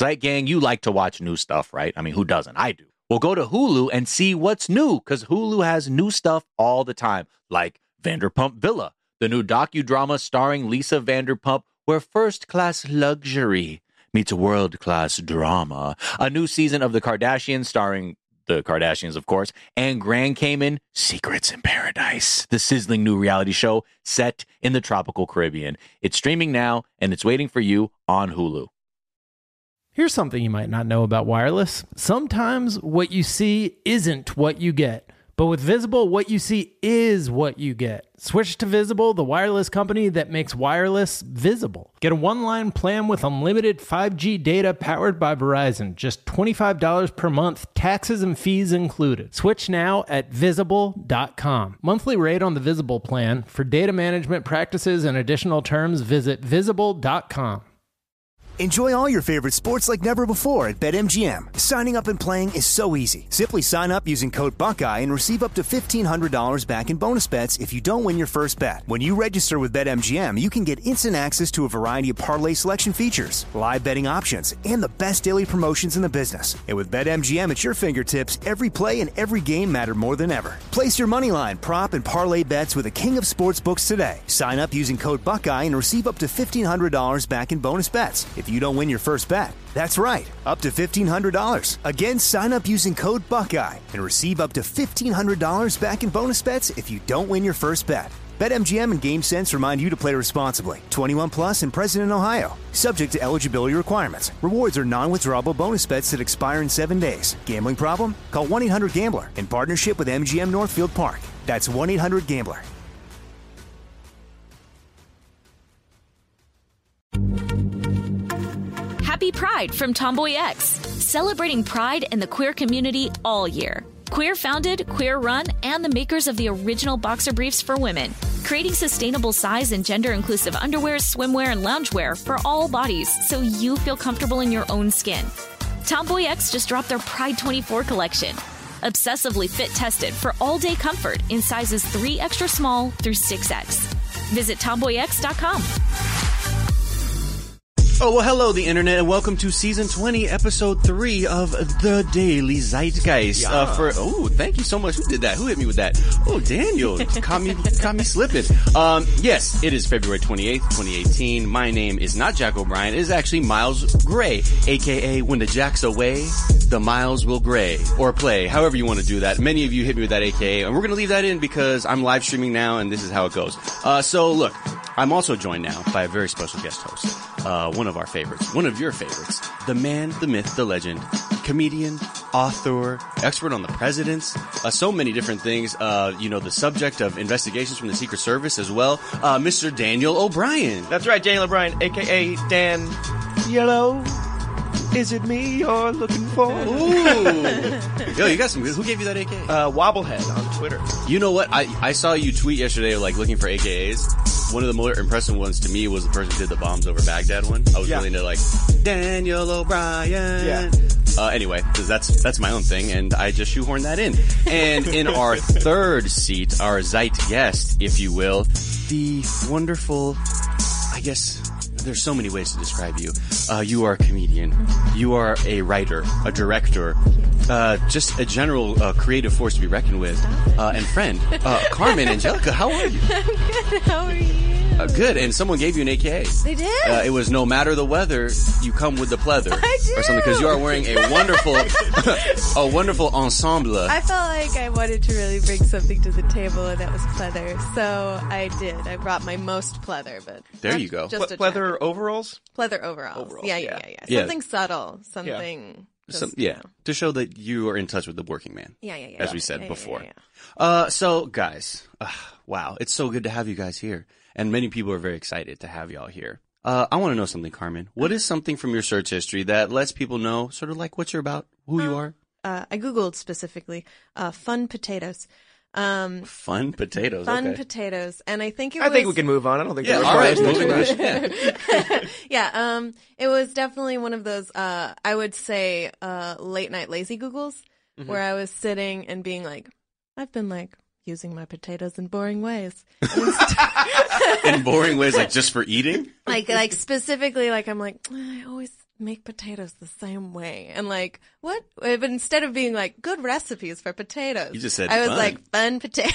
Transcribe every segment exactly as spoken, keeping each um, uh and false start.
Zeit Gang, you like to watch new stuff, right? I mean, who doesn't? I do. Well, go to Hulu and see what's new, because Hulu has new stuff all the time, like Vanderpump Villa, the new docudrama starring Lisa Vanderpump, where first-class luxury meets world-class drama. A new season of The Kardashians starring the Kardashians, of course, and Grand Cayman, Secrets in Paradise, the sizzling new reality show set in the tropical Caribbean. It's streaming now, and it's waiting for you on Hulu. Here's something you might not know about wireless. Sometimes what you see isn't what you get. But with Visible, what you see is what you get. Switch to Visible, the wireless company that makes wireless visible. Get a one-line plan with unlimited five G data powered by Verizon. Just twenty-five dollars per month, taxes and fees included. Switch now at visible dot com. Monthly rate on the Visible plan. For data management practices and additional terms, visit visible dot com. Enjoy all your favorite sports like never before at BetMGM. Signing up and playing is so easy. Simply sign up using code Buckeye and receive up to fifteen hundred dollars back in bonus bets if you don't win your first bet. When you register with BetMGM, you can get instant access to a variety of parlay selection features, live betting options, and the best daily promotions in the business. And with BetMGM at your fingertips, every play and every game matter more than ever. Place your moneyline, prop, and parlay bets with the king of sportsbooks today. Sign up using code Buckeye and receive up to fifteen hundred dollars back in bonus bets if you don't win your first bet. That's right, up to fifteen hundred dollars. Again, sign up using code Buckeye and receive up to fifteen hundred dollars back in bonus bets if you don't win your first bet. BetMGM and GameSense remind you to play responsibly. twenty-one plus and present in Ohio. Subject to eligibility requirements. Rewards are non-withdrawable bonus bets that expire in seven days. Gambling problem? Call one eight hundred gambler in partnership with M G M Northfield Park. That's one eight hundred gambler. Happy Pride from Tomboy X, celebrating pride and the queer community all year. Queer founded, queer run, and the makers of the original boxer briefs for women, creating sustainable size and gender inclusive underwear, swimwear, and loungewear for all bodies so you feel comfortable in your own skin. Tomboy X just dropped their Pride twenty-four collection, obsessively fit tested for all day comfort in sizes three extra small through six X. Visit tomboy x dot com. Oh, well, hello, the internet, and welcome to season twenty, episode three of The Daily Zeitgeist. Yeah. Uh, for oh, thank you so much. Who did that? Who hit me with that? Oh, Daniel, caught me, caught me slipping. Um, yes, it is February twenty-eighth, twenty eighteen. My name is not Jack O'Brien. It is actually Miles Gray, aka when the Jack's away, the Miles will gray or play. However you want to do that. Many of you hit me with that A K A, and we're gonna leave that in because I'm live streaming now, and this is how it goes. Uh, so look, I'm also joined now by a very special guest host. Uh, one of our favorites, one of your favorites, the man, the myth, the legend, comedian, author, expert on the presidents, uh, so many different things, uh, you know, the subject of investigations from the Secret Service as well, uh, Mister Daniel O'Brien. That's right, Daniel O'Brien, a k a. Dan Yellow. Is it me you're looking for? Ooh. Yo, you got some, who gave you that A K A? Uh, Wobblehead on Twitter. You know what? I, I saw you tweet yesterday, like, looking for A K As. One of the more impressive ones to me was the person who did the bombs over Baghdad one. I was yeah. really into, like, Daniel O'Brien. Yeah. Uh, anyway, cause that's, that's my own thing, and I just shoehorned that in. And in our third seat, our Zeit guest, if you will, the wonderful, I guess, there's so many ways to describe you. Uh, you are a comedian. You are a writer, a director, uh, just a general uh, creative force to be reckoned with, uh, and friend. Uh, Carmen Angelica, how are you? I'm good. How are you? Uh, good. And someone gave you an A K A. They did? Uh, it was no matter the weather, you come with the pleather. I do. Or something, because you are wearing a wonderful, a wonderful ensemble. I felt like I wanted to really bring something to the table, and that was pleather. So I did. I brought my most pleather, but there you go. Just Ple- pleather overalls? Pleather overalls. Overalls, Yeah, yeah, yeah. yeah, yeah. Yeah. Something subtle. Something. Just, Some, yeah, you know. to show that you are in touch with the working man. Yeah, yeah, yeah. As yeah. we said yeah, before. Yeah, yeah, yeah. Uh, so guys, uh, wow, it's so good to have you guys here. And many people are very excited to have y'all here. Uh, I want to know something, Carmen. What is something from your search history that lets people know sort of like what you're about, who you are? Uh, I Googled specifically, uh, fun potatoes. Um, Fun potatoes. fun okay. potatoes. And I think it I was... think we can move on. I don't think Yeah, we're all right. too much. Yeah. yeah, um, it was definitely one of those, uh, I would say, uh, late night lazy Googles, Mm-hmm. where I was sitting and being like, I've been like using my potatoes in boring ways. In boring ways, like just for eating? like, like specifically, like I'm like, I always make potatoes the same way. And like, what? But instead of being like, good recipes for potatoes. You just said I was fun. like, fun potato.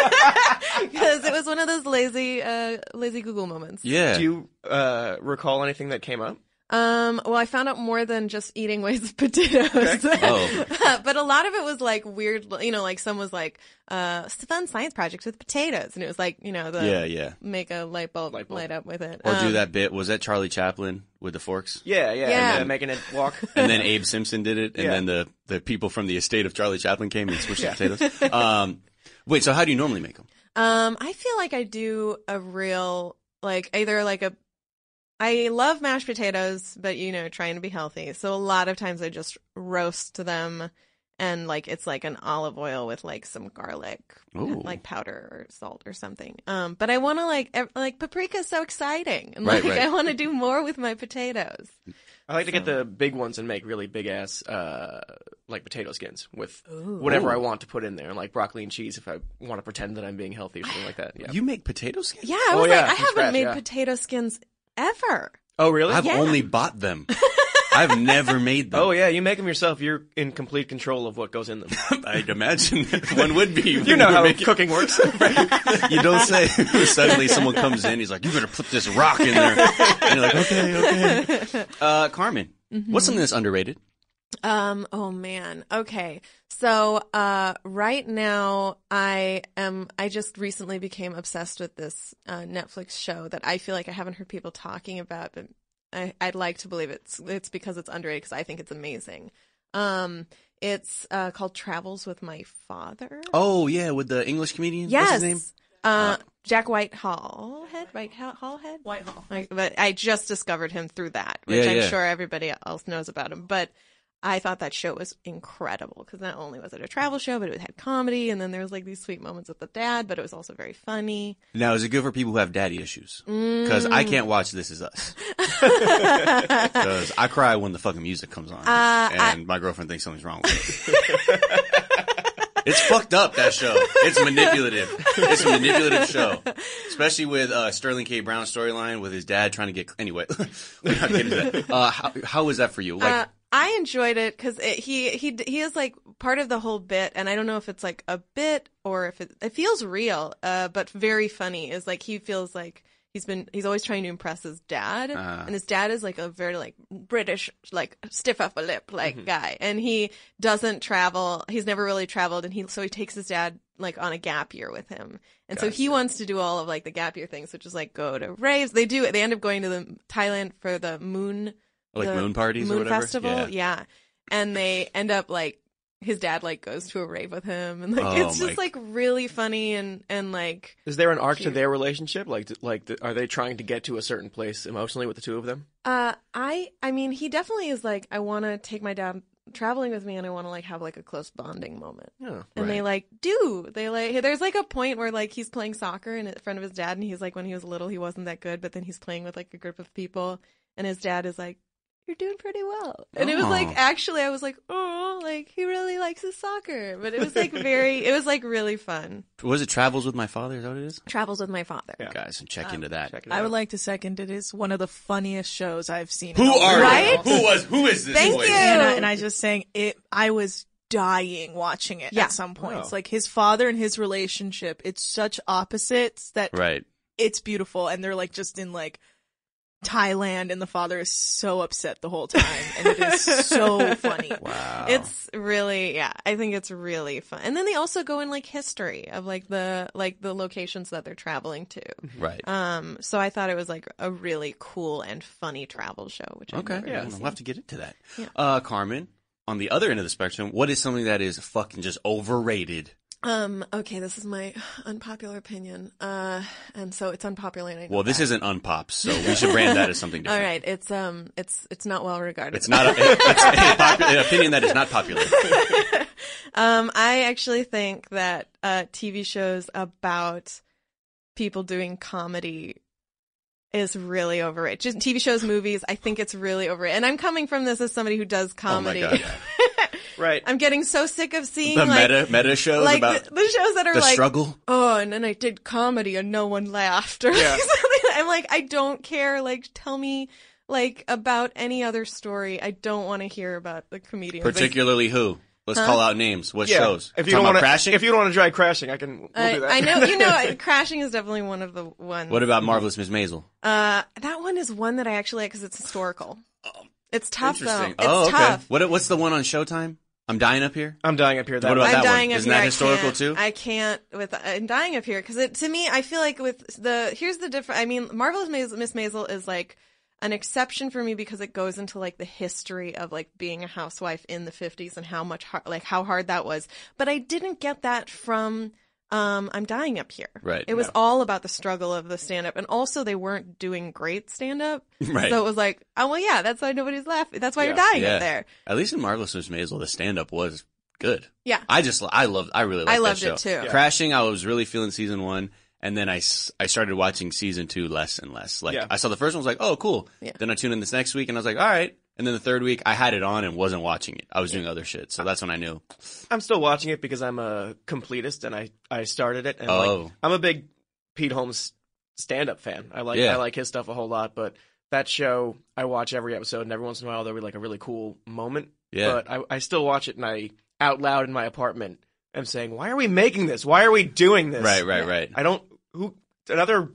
Because it was one of those lazy, uh, lazy Google moments. Yeah. Do you uh, recall anything that came up? Um, well, I found out more than just eating ways of potatoes. Okay. Oh. But a lot of it was like weird, you know, like some was like, uh, fun science project with potatoes. And it was like, you know, the, Yeah, yeah. make a light bulb, Light bulb. light up with it. Or do Um, that bit. Was that Charlie Chaplin with the forks? Yeah, yeah. Yeah. And, uh, making it walk. And then Abe Simpson did it, and Yeah. then the, the people from the estate of Charlie Chaplin came and switched Yeah. the potatoes. Um, wait, so how do you normally make them? Um, I feel like I do a real, like, either like a, I love mashed potatoes, but you know, trying to be healthy. So a lot of times I just roast them and like, it's like an olive oil with like some garlic, Ooh. like powder or salt or something. Um, but I want to like, ev- like paprika is so exciting. And Right, like, right. I want to do more with my potatoes. I like to get the big ones and make really big ass, uh, like potato skins with whatever Ooh. I want to put in there, like broccoli and cheese if I want to pretend that I'm being healthy or something like that. Yeah. You make potato skins? Yeah. I Oh, was yeah, like, I from haven't scratch, made yeah. potato skins ever. Oh, really? I've Yeah. only bought them. I've never made them. Oh, yeah. You make them yourself. You're in complete control of what goes in them. I'd imagine one would be. You know how cooking works. You don't say. Suddenly someone comes in, he's like, you better put this rock in there. And you're like, okay, okay. Uh, Carmen, Mm-hmm. what's something that's underrated? Um, oh man. Okay. So, uh, right now I am, I just recently became obsessed with this, uh, Netflix show that I feel like I haven't heard people talking about, but I, I'd like to believe it's, it's because it's underrated because I think it's amazing. Um, it's, uh, called Travels with My Father. Oh, yeah, with the English comedian? Yes. What's his name? Uh, Jack Whitehall, head, right, Hall head? Whitehall. Like, but I just discovered him through that, which Yeah, I'm yeah. sure everybody else knows about him. But I thought that show was incredible because not only was it a travel show, but it had comedy, and then there was like these sweet moments with the dad, but it was also very funny. Now, is it good for people who have daddy issues? Because Mm. I can't watch This Is Us. Because I cry when the fucking music comes on. Uh, and my girlfriend thinks something's wrong with me. It's fucked up, that show. It's manipulative. It's a manipulative show. Especially with uh, Sterling K. Brown's storyline with his dad trying to get... Anyway, we're not getting into that. Uh, how, how was that for you? Like, Uh, I enjoyed it because he he he is like part of the whole bit, and I don't know if it's like a bit or if it it feels real, uh, but very funny. Is like he feels like he's been he's always trying to impress his dad, Uh. and his dad is like a very like British like stiff upper lip like guy, and he doesn't travel. He's never really traveled, and he so he takes his dad like on a gap year with him, and so he wants to do all of like the gap year things, which is like go to raves. They do they end up going to the Thailand for the moon. like the moon parties moon or whatever? festival, Yeah. yeah. And they end up like his dad like goes to a rave with him, and like Oh, it's my- just like really funny and and like Is there an arc to Cute. their relationship? Like, like, are they trying to get to a certain place emotionally with the two of them? uh I I mean he definitely is like I want to take my dad traveling with me, and I want to like have like a close bonding moment. Yeah. And they Right. like do they like there's like a point where like he's playing soccer in front of his dad, and he's like when he was little he wasn't that good, but then he's playing with like a group of people, and his dad is like, you're doing pretty well. And it was Oh. like, actually, I was like, oh, like, he really likes his soccer. But it was like very, it was like really fun. Was it Travels with My Father? Is that what it is? Travels with my father. Yeah. Guys, check into that. Check it I out. would like to second it is one of the funniest shows I've seen. Who in a are Right? you? Who was? Who is this Thank voice? you. And I, and I just saying it. I was dying watching it Yeah. at some points. Wow. Like his father and his relationship. It's such opposites that Right. it's beautiful, and they're like just in like Thailand, and the father is so upset the whole time, and it is so funny. Wow. It's really, yeah, I think it's really fun. And then they also go in like history of like the, like the locations that they're traveling to. right. Um, so I thought it was like a really cool and funny travel show, which I've Okay. never Yeah. really We'll seen. have to get into that. Yeah. Uh, Carmen, on the other end of the spectrum, what is something that is fucking just overrated? Um, okay, this is my unpopular opinion. Uh, and so it's unpopular. And I know Well, this that. isn't unpops, so we should brand that as something All different. right, it's um, it's it's not well regarded. It's not a, it's a popu- an opinion that is not popular. Um, I actually think that uh, T V shows about people doing comedy is really overrated. Just T V shows, movies, I think it's really overrated. And I'm coming from this as somebody who does comedy. Oh my God. Right. I'm getting so sick of seeing The like, meta meta shows like about the, the shows that are the like, struggle. oh, and then I did comedy and no one laughed. Or Yeah. like something. I'm like, I don't care. Like, tell me like about any other story. I don't want to hear about the comedians. Particularly who? Let's Huh? call out names. What Yeah. shows? If you Talking don't about want to, Crashing? if you don't want to try Crashing, I can. We'll I, do that. I know, you know, Crashing is definitely one of the ones. What about Marvelous Miss Maisel? Uh, that one is one that I actually like because it's historical. It's tough though. Interesting. It's oh, okay. tough. What, what's the one on Showtime? I'm Dying Up Here? I'm dying up here. That What about I'm that dying one? up Isn't here. that I historical can't- too? I can't with. I'm dying up here because to me, I feel like with the here's the difference. I mean, Marvelous Maisel, Miss Maisel is like an exception for me because it goes into like the history of like being a housewife in the fifties and how much hard, like how hard that was. But I didn't get that from um I'm Dying Up Here. Right. It was all about the struggle of the stand up, and also they weren't doing great stand up. Right. So it was like, oh well, yeah, that's why nobody's laughing. That's why Yeah. you're dying Yeah. up there. At least in Marvelous Miss Maisel, the stand-up was good. Yeah. I just, I love, I really liked I loved that show. it too. Yeah. Crashing, I was really feeling season one, and then I, s- I started watching season two less and less. Like, Yeah. I saw the first one, was like, oh, cool. Yeah. Then I tuned in this next week, and I was like, all right. And then the third week, I had it on and wasn't watching it. I was doing other shit, so that's when I knew. I'm still watching it because I'm a completist and I, I started it. And Oh. like, I'm a big Pete Holmes stand-up fan. I like Yeah. I like his stuff a whole lot. But that show, I watch every episode, and every once in a while there'll be like a really cool moment. Yeah. But I, I still watch it, and I out loud in my apartment am saying, "Why are we making this? Why are we doing this?" Right, right, right. I don't. Who another.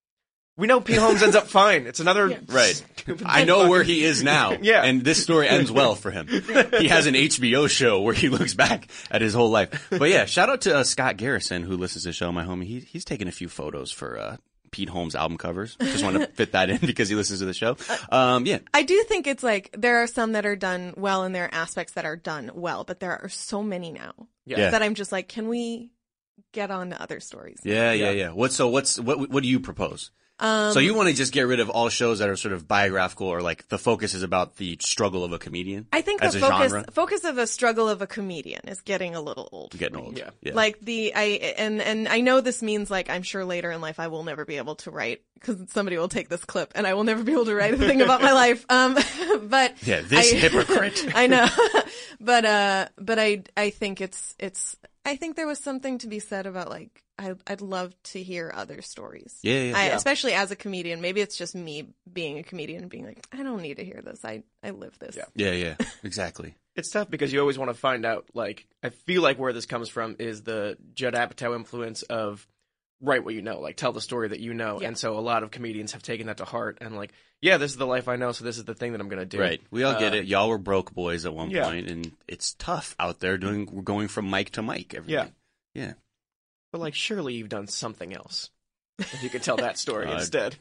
We know Pete Holmes ends up fine. It's another Right. stupid I know fucking- where he is now. Yeah. And this story ends well for him. He has an H B O show where he looks back at his whole life. But yeah, shout out to uh, Scott Garrison, who listens to the show, my homie. He, he's taken a few photos for uh, Pete Holmes album covers. Just want to fit that in because he listens to the show. Um, yeah. I do think it's like there are some that are done well and there are aspects that are done well, but there are so many now Yeah. Yeah. that I'm just like, can we get on to other stories? Yeah, yeah, Yeah. yeah. What, so what's, what, what do you propose? Um, So you want to just get rid of all shows that are sort of biographical or like the focus is about the struggle of a comedian? I think as the a focus genre? focus of a struggle of a comedian is getting a little old. for Getting me. old. Yeah. yeah. Like the I and and I know this means like I'm sure later in life I will never be able to write because somebody will take this clip and I will never be able to write a thing about my life. Um, but Yeah, this I- hypocrite. I know, but uh, but I I think it's it's I think there was something to be said about like I I'd love to hear other stories. Yeah, yeah, I, yeah. Especially as a comedian, maybe it's just me being a comedian and being like I don't need to hear this. I I live this. Yeah. Yeah, yeah, exactly. It's tough because you always want to find out, like, I feel like where this comes from is the Judd Apatow influence of write what you know, like, tell the story that you know. Yeah. And so a lot of comedians have taken that to heart and, like, yeah, this is the life I know, so this is the thing that I'm going to do. Right. We all get Uh, it. Y'all were broke boys at one yeah. point, and it's tough out there doing, we're going from mic to mic every Yeah. week. Yeah. But, like, surely you've done something else. If you could tell that story Uh, instead.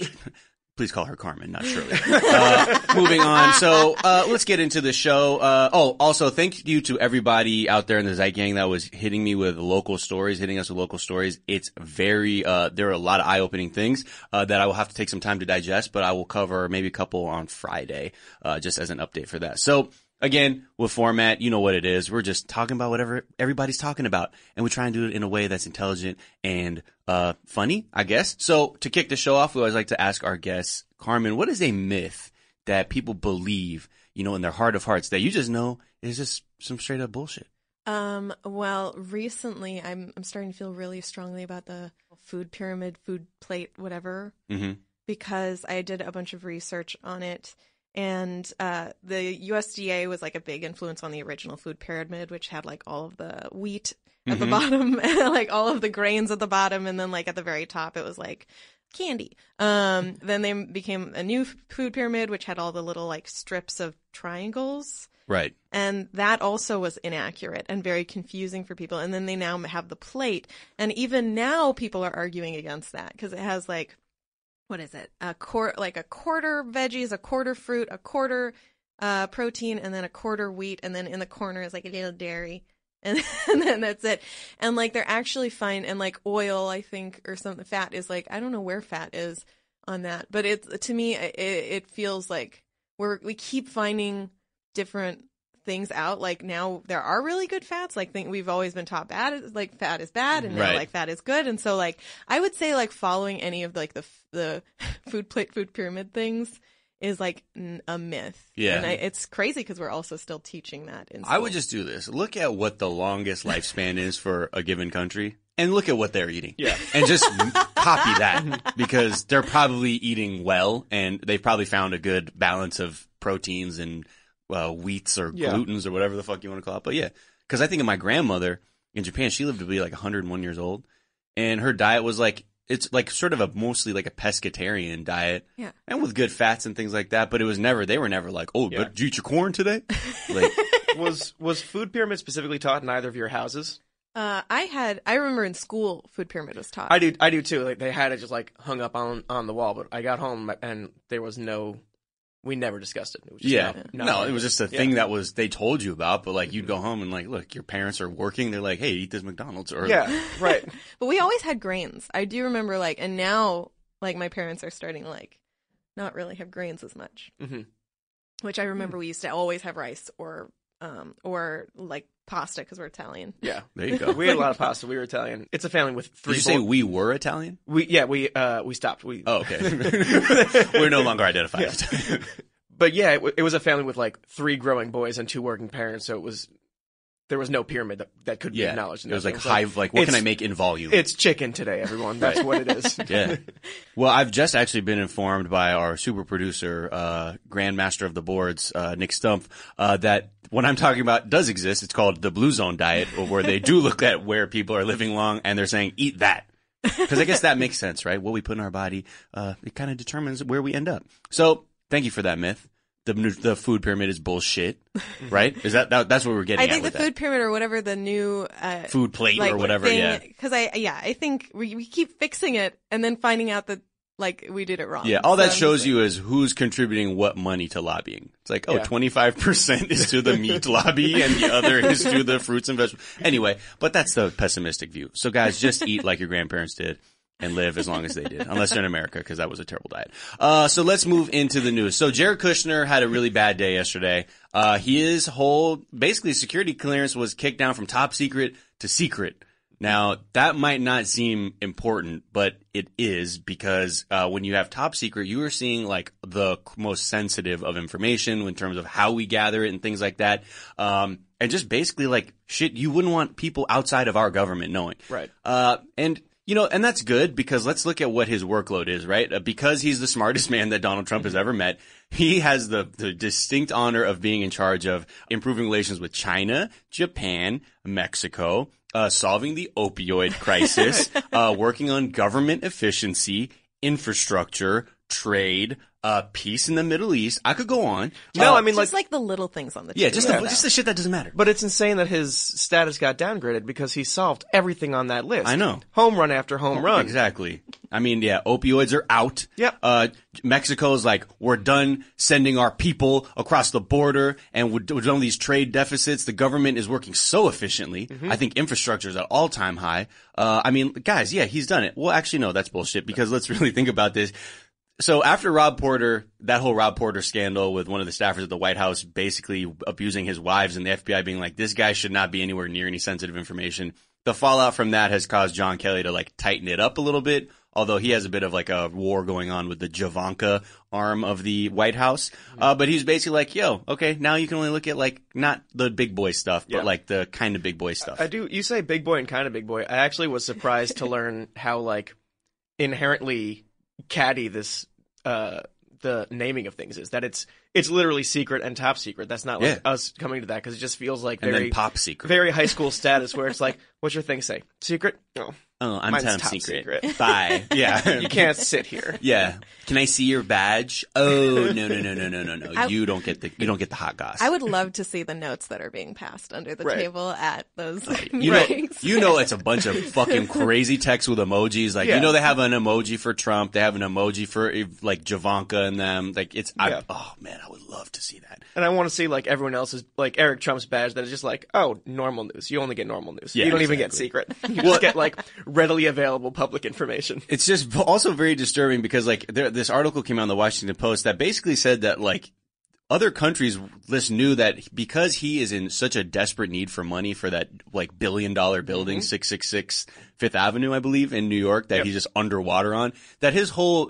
Please call her Carmen, not Shirley. uh, moving on. So, uh, let's get into the show. Uh, oh, also thank you to everybody out there in the Zeit Gang that was hitting me with local stories, hitting us with local stories. It's very, uh, there are a lot of eye-opening things, uh, that I will have to take some time to digest, but I will cover maybe a couple on Friday, uh, just as an update for that. So, again, with format, you know what it is. We're just talking about whatever everybody's talking about, and we try and do it in a way that's intelligent and uh funny, I guess. So to kick the show off, we always like to ask our guests, Carmen, what is a myth that people believe, you know, in their heart of hearts that you just know is just some straight up bullshit? Um, well, recently I'm I'm starting to feel really strongly about the food pyramid, food plate, whatever, Mm-hmm. because I did a bunch of research on it. And uh, the U S D A was like a big influence on the original food pyramid, which had like all of the wheat at the Mhm. bottom, and like all of the grains at the bottom, and then like at the very top it was like candy. Um, then they became a new food pyramid, which had all the little like strips of triangles. Right. And that also was inaccurate and very confusing for people. And then they now have the plate. And even now people are arguing against that because it has like, what is it? A quart, like a quarter veggies, a quarter fruit, a quarter uh, protein, and then a quarter wheat. And then in the corner is like a little dairy. And, and then that's it. And like they're actually fine. And like oil, I think, or something, fat is like, I don't know where fat is on that. But it's, to me, it, it feels like we're, we keep finding different things out. Like now there are really good fats. Like think we've always been taught bad, like fat is bad, and now Right. like fat is good. And so like I would say like following any of like the the food plate, food pyramid things is like n- a myth. Yeah. And I, it's crazy because we're also still teaching that in school. I would just do this. Look at what the longest lifespan is for a given country and look at what they're eating. Yeah. And just copy that because they're probably eating well and they've probably found a good balance of proteins and uh, wheats or Yeah. glutens or whatever the fuck you want to call it. But yeah, because I think of my grandmother in Japan, she lived to be like one hundred one years old and her diet was like, it's like sort of a mostly like a pescatarian diet. Yeah. And with good fats and things like that. But it was never, they were never like, oh, Yeah. but did you eat your corn today? Like, was was food pyramid specifically taught in either of your houses? Uh, I had, I remember in school, food pyramid was taught. I do, I do too. Like they had it just like hung up on on the wall, but I got home and there was no. We never discussed it. It was just yeah. not- No, not- it was just a yeah. thing that was, they told you about, but like you'd go home and like, look, your parents are working. They're like, hey, eat this McDonald's. Or Yeah, right. But we always had grains. I do remember like, and now like my parents are starting to like not really have grains as much. Mhm. Which I remember we used to always have rice or um or like pasta because we're Italian. Yeah, There you go. we had a lot of pasta. We were Italian. It's a family with three. Did you say boys. we were Italian? We yeah we uh we stopped. We Oh, okay. We're no longer identified as Italian. But yeah, it, w- it was a family with like three growing boys and two working parents, so it was there was no pyramid that, that could be Yeah. acknowledged. in It was that. like high, like what can it's- I make in volume? It's chicken today, everyone. That's what it is. Yeah. Well, I've just actually been informed by our super producer, uh, Grandmaster of the Boards, uh, Nick Stumpf, uh, that what I'm talking about does exist. It's called the Blue Zone Diet, where they do look at where people are living long and they're saying, eat that. Because I guess that makes sense, right? What we put in our body, uh, it kind of determines where we end up. So thank you for that myth. The, the food pyramid is bullshit, right? Is that, that that's what we're getting I at think the with food pyramid or whatever the new uh, that? Food plate like or whatever, thing, yeah. Because I yeah I think we we keep fixing it and then finding out that like we did it wrong. Yeah, all So that I'm shows just you is who's contributing what money to lobbying. It's like, oh, Yeah. twenty-five percent is to the meat lobby and the other is to the fruits and vegetables. Anyway, but that's the pessimistic view. So guys, just eat like your grandparents did and live as long as they did, unless they're in America, because that was a terrible diet. Uh, so let's move into the news. So Jared Kushner had a really bad day yesterday. Uh, his whole, basically security clearance was kicked down from top secret to secret. Now, that might not seem important, but it is because uh, when you have top secret, you are seeing like the most sensitive of information in terms of how we gather it and things like that. Um, and just basically like shit you wouldn't want people outside of our government knowing. Right. Uh, and you know, and that's good because let's look at what his workload is, right? Uh, because he's the smartest man that Donald Trump has ever met, he has the, the distinct honor of being in charge of improving relations with China, Japan, Mexico, uh, solving the opioid crisis, uh, working on government efficiency, infrastructure, trade, uh, peace in the Middle East. I could go on. No, Uh, I mean just like, like the little things on the yeah, to-do just, list. the, just the shit that doesn't matter. but it's insane that his status got downgraded because he solved everything on that list. I know. Home run after home run. Exactly. I mean, yeah, opioids are out. Yep. Uh, Mexico's like, we're done sending our people across the border and we're, we're done with these trade deficits. The government is working so efficiently. Mm-hmm. I think infrastructure is at all time high. Uh, I mean, guys, yeah, he's done it. Well, actually, no, that's bullshit because let's really think about this. So after Rob Porter, that whole Rob Porter scandal with one of the staffers at the White House basically abusing his wives and the F B I being like, this guy should not be anywhere near any sensitive information. The fallout from that has caused John Kelly to like tighten it up a little bit, although he has a bit of like a war going on with the Javanka arm of the White House. Uh, but he's basically like, yo, okay, now you can only look at like not the big boy stuff, but Yeah. like the kind of big boy stuff. I do. You say big boy and kind of big boy. I actually was surprised to learn how like inherently catty this uh the naming of things is. That it's it's literally secret and top secret. That's not like Yeah. us coming to that because it just feels like and very then pop secret. very high school status where it's like, what's your thing say? Secret? No, oh, I'm mine's top, top secret. secret. Bye. Yeah. you can't sit here. Yeah. Can I see your badge? Oh, no, no, no, no, no, no, no. I- You don't get the, you don't get the hot goss. I would love to see the notes that are being passed under the Right. table at those You know, meetings. you know, it's a bunch of fucking crazy text with emojis. Like, Yeah. you know, they have an emoji for Trump. They have an emoji for like Javanka and them. Like, it's, I, Yeah. oh man, I would love to see that. And I want to see like everyone else's, like Eric Trump's badge that is just like, oh, normal news. You only get normal news. Yeah, you don't even get exactly. secret. You just get like readily available public information. It's just also very disturbing because like there, this article came out in the Washington Post that basically said that like other countries just knew that because he is in such a desperate need for money for that like billion dollar building, six six six Fifth Avenue, I believe, in New York, that Yep. he's just underwater on, that his whole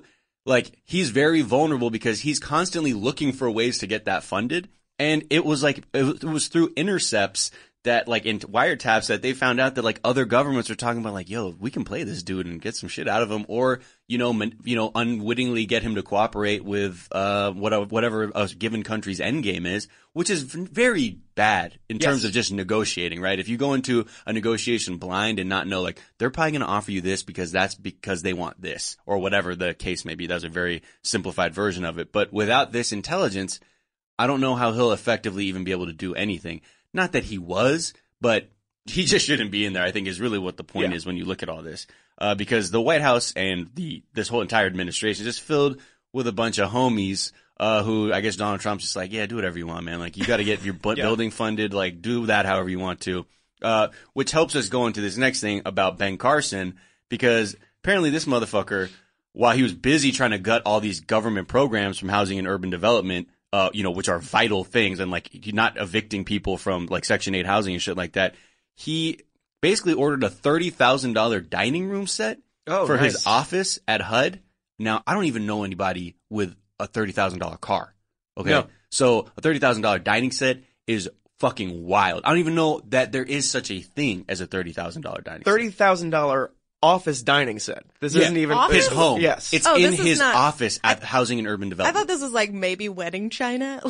like he's very vulnerable because he's constantly looking for ways to get that funded. And it was like, it was through intercepts that like in wiretaps that they found out that like other governments are talking about like, yo, we can play this dude and get some shit out of him, or, you know, man, you know, unwittingly get him to cooperate with, uh, whatever, whatever a given country's end game is, which is very bad in terms Yes. of just negotiating, right? If you go into a negotiation blind and not know, like, they're probably going to offer you this because that's because they want this, or whatever the case may be. That's a very simplified version of it. But without this intelligence, I don't know how he'll effectively even be able to do anything. Not that he was, but he just shouldn't be in there, I think, is really what the point Yeah. is when you look at all this. Uh, because the White House and the this whole entire administration is just filled with a bunch of homies uh, who I guess Donald Trump's just like, yeah, do whatever you want, man. Like, you got to get your bu- Yeah. building funded. Like, do that however you want to. Uh, which helps us go into this next thing about Ben Carson, because apparently this motherfucker, while he was busy trying to gut all these government programs from housing and urban development, Uh, you know, which are vital things, and like he's not evicting people from like Section eight housing and shit like that. He basically ordered a thirty thousand dollars dining room set Oh, for nice. his office at H U D. Now, I don't even know anybody with a thirty thousand dollars car. Okay. No. So a thirty thousand dollars dining set is fucking wild. I don't even know that there is such a thing as a thirty thousand dollars dining set. thirty thousand dollars office dining set. This Yeah. isn't even Office? His home. Yes. It's Oh, in this is his not- office at Housing and Urban I Development. thought this was like maybe wedding china.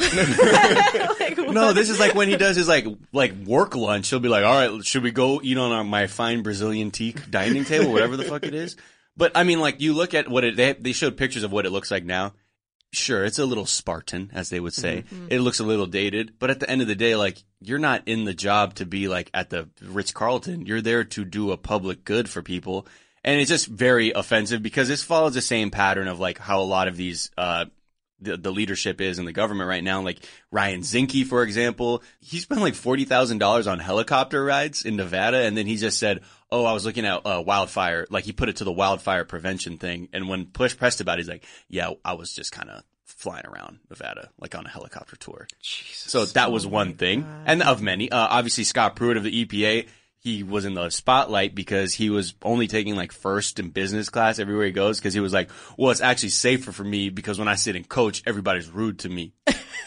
Like, No, what? this is like when he does his like like work lunch. He'll be like, "All right, should we go eat on our, my fine Brazilian teak dining table, whatever the fuck it is?" But I mean, like you look at what it they they showed pictures of what it looks like now. Sure, it's a little Spartan, as they would say. Mm-hmm. It looks a little dated, but at the end of the day, like you're not in the job to be like at the Ritz Carlton. You're there to do a public good for people, and it's just very offensive because this follows the same pattern of like how a lot of these uh the, the leadership is in the government right now. Like Ryan Zinke, for example, he spent like forty thousand dollars on helicopter rides in Nevada. And then he just said, oh, I was looking at uh, wildfire. Like he put it to the wildfire prevention thing. And when push pressed about it, he's like, yeah, I was just kind of flying around Nevada, like on a helicopter tour. Jesus. So that was one thing. And of many, uh, obviously Scott Pruitt of the E P A, he was in the spotlight because he was only taking like first in business class everywhere he goes, because he was like, well, it's actually safer for me because when I sit in coach, everybody's rude to me.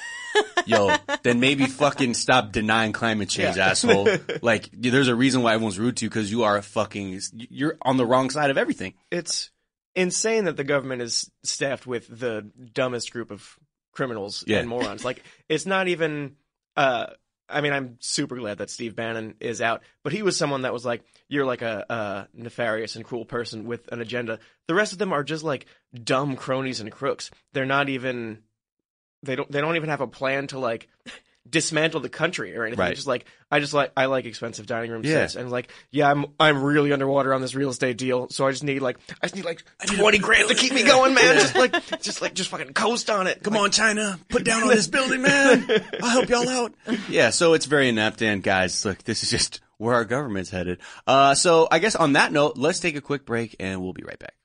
Yo, then maybe fucking stop denying climate change, asshole. Like, there's a reason why everyone's rude to you, because you are a fucking, you're on the wrong side of everything. It's insane that the government is staffed with the dumbest group of criminals Yeah. and morons. Like, it's not even, uh, I mean, I'm super glad that Steve Bannon is out, but he was someone that was like, you're like a, a nefarious and cruel person with an agenda. The rest of them are just like dumb cronies and crooks. They're not even, they don't, they don't even have a plan to like dismantle the country or anything. Right. It's just like, I just like, I like expensive dining room Yeah. sets, and like, yeah, I'm, I'm really underwater on this real estate deal. So I just need like, I just need like twenty grand to keep me going, man. Just like, just like, just fucking coast on it. Come on, China, put down on this building, man. I'll help y'all out. Yeah, so it's very inept, and guys, look, this is just where our government's headed. Uh, so I guess on that note, let's take a quick break, and we'll be right back.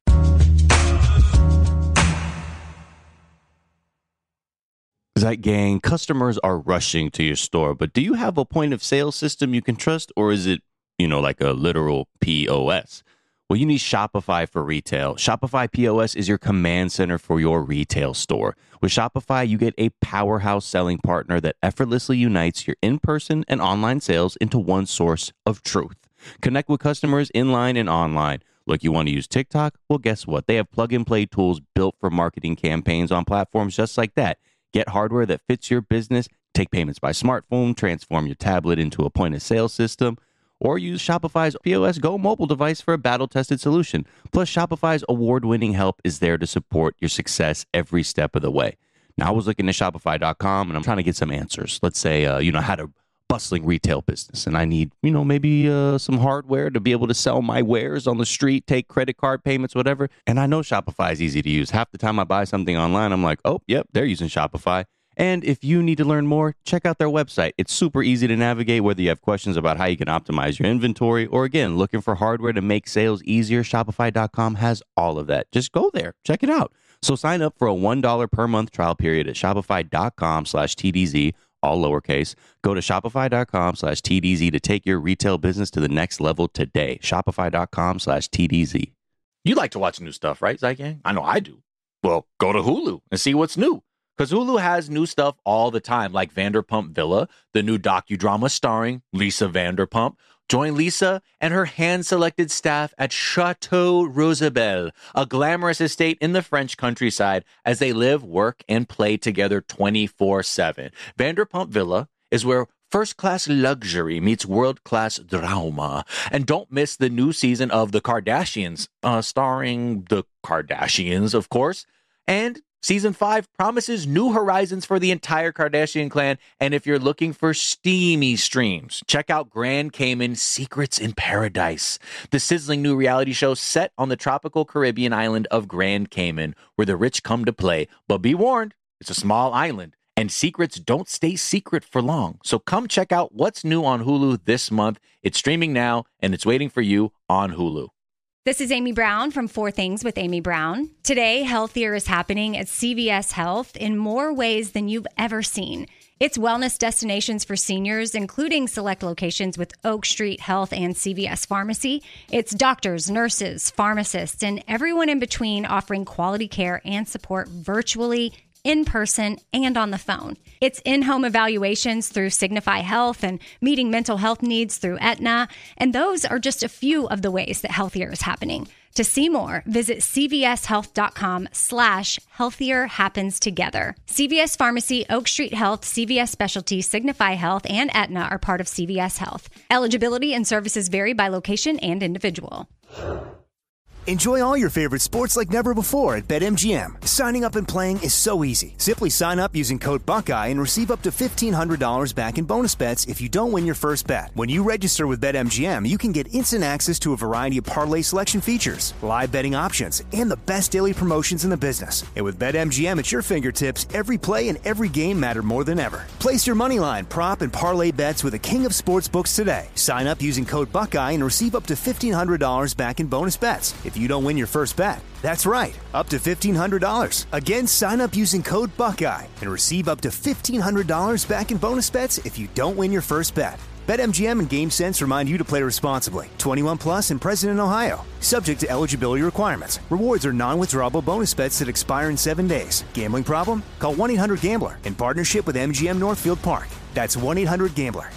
Zeit Gang, customers are rushing to your store, but do you have a point of sale system you can trust, or is it, you know, like a literal P O S? Well, you need Shopify for retail. Shopify P O S is your command center for your retail store. With Shopify, you get a powerhouse selling partner that effortlessly unites your in-person and online sales into one source of truth. Connect with customers in-line and online. Look, you want to use TikTok? Well, guess what? They have plug-and-play tools built for marketing campaigns on platforms just like that. Get hardware that fits your business, take payments by smartphone, transform your tablet into a point-of-sale system, or use Shopify's P O S Go mobile device for a battle-tested solution. Plus, Shopify's award-winning help is there to support your success every step of the way. Now, I was looking at Shopify dot com, and I'm trying to get some answers. Let's say, uh, you know, I had a bustling retail business, and I need, you know, maybe uh, some hardware to be able to sell my wares on the street, take credit card payments, whatever. And I know Shopify is easy to use. Half the time I buy something online, I'm like, oh, yep, they're using Shopify. And if you need to learn more, check out their website. It's super easy to navigate, whether you have questions about how you can optimize your inventory or, again, looking for hardware to make sales easier. Shopify dot com has all of that. Just go there. Check it out. So sign up for a one dollar per month trial period at Shopify dot com slash T D Z, all lowercase. Go to Shopify dot com slash T D Z to take your retail business to the next level today. Shopify dot com slash T D Z. You like to watch new stuff, right, Zeit Gang? I know I do. Well, go to Hulu and see what's new. Because Hulu has new stuff all the time, like Vanderpump Villa, the new docudrama starring Lisa Vanderpump. Join Lisa and her hand-selected staff at Chateau Rosabelle, a glamorous estate in the French countryside, as they live, work, and play together twenty-four seven. Vanderpump Villa is where first-class luxury meets world-class drama. And don't miss the new season of The Kardashians, uh, starring the Kardashians, of course. And Season five promises new horizons for the entire Kardashian clan, and if you're looking for steamy streams, check out Grand Cayman Secrets in Paradise, the sizzling new reality show set on the tropical Caribbean island of Grand Cayman, where the rich come to play. But be warned, it's a small island, and secrets don't stay secret for long. So come check out what's new on Hulu this month. It's streaming now, and it's waiting for you on Hulu. This is Amy Brown from Four Things with Amy Brown. Today, healthier is happening at C V S Health in more ways than you've ever seen. It's wellness destinations for seniors, including select locations with Oak Street Health and C V S Pharmacy. It's doctors, nurses, pharmacists, and everyone in between offering quality care and support virtually, in person, and on the phone. It's in-home evaluations through Signify Health and meeting mental health needs through Aetna. And those are just a few of the ways that healthier is happening. To see more, visit cvshealth.com slash healthier happens together. C V S Pharmacy, Oak Street Health, C V S Specialty, Signify Health, and Aetna are part of C V S Health. Eligibility and services vary by location and individual. Enjoy all your favorite sports like never before at BetMGM. Signing up and playing is so easy. Simply sign up using code Buckeye and receive up to fifteen hundred dollars back in bonus bets if you don't win your first bet. When you register with BetMGM, you can get instant access to a variety of parlay selection features, live betting options, and the best daily promotions in the business. And with BetMGM at your fingertips, every play and every game matter more than ever. Place your moneyline, prop, and parlay bets with the king of sportsbooks today. Sign up using code Buckeye and receive up to fifteen hundred dollars back in bonus bets if you don't win your first bet. That's right, up to fifteen hundred dollars. Again, sign up using code Buckeye and receive up to fifteen hundred dollars back in bonus bets if you don't win your first bet. BetMGM and GameSense remind you to play responsibly. twenty-one plus and present in Ohio. Subject to eligibility requirements. Rewards are non-withdrawable bonus bets that expire in seven days. Gambling problem? Call one eight hundred gambler in partnership with M G M Northfield Park. That's one eight hundred gambler.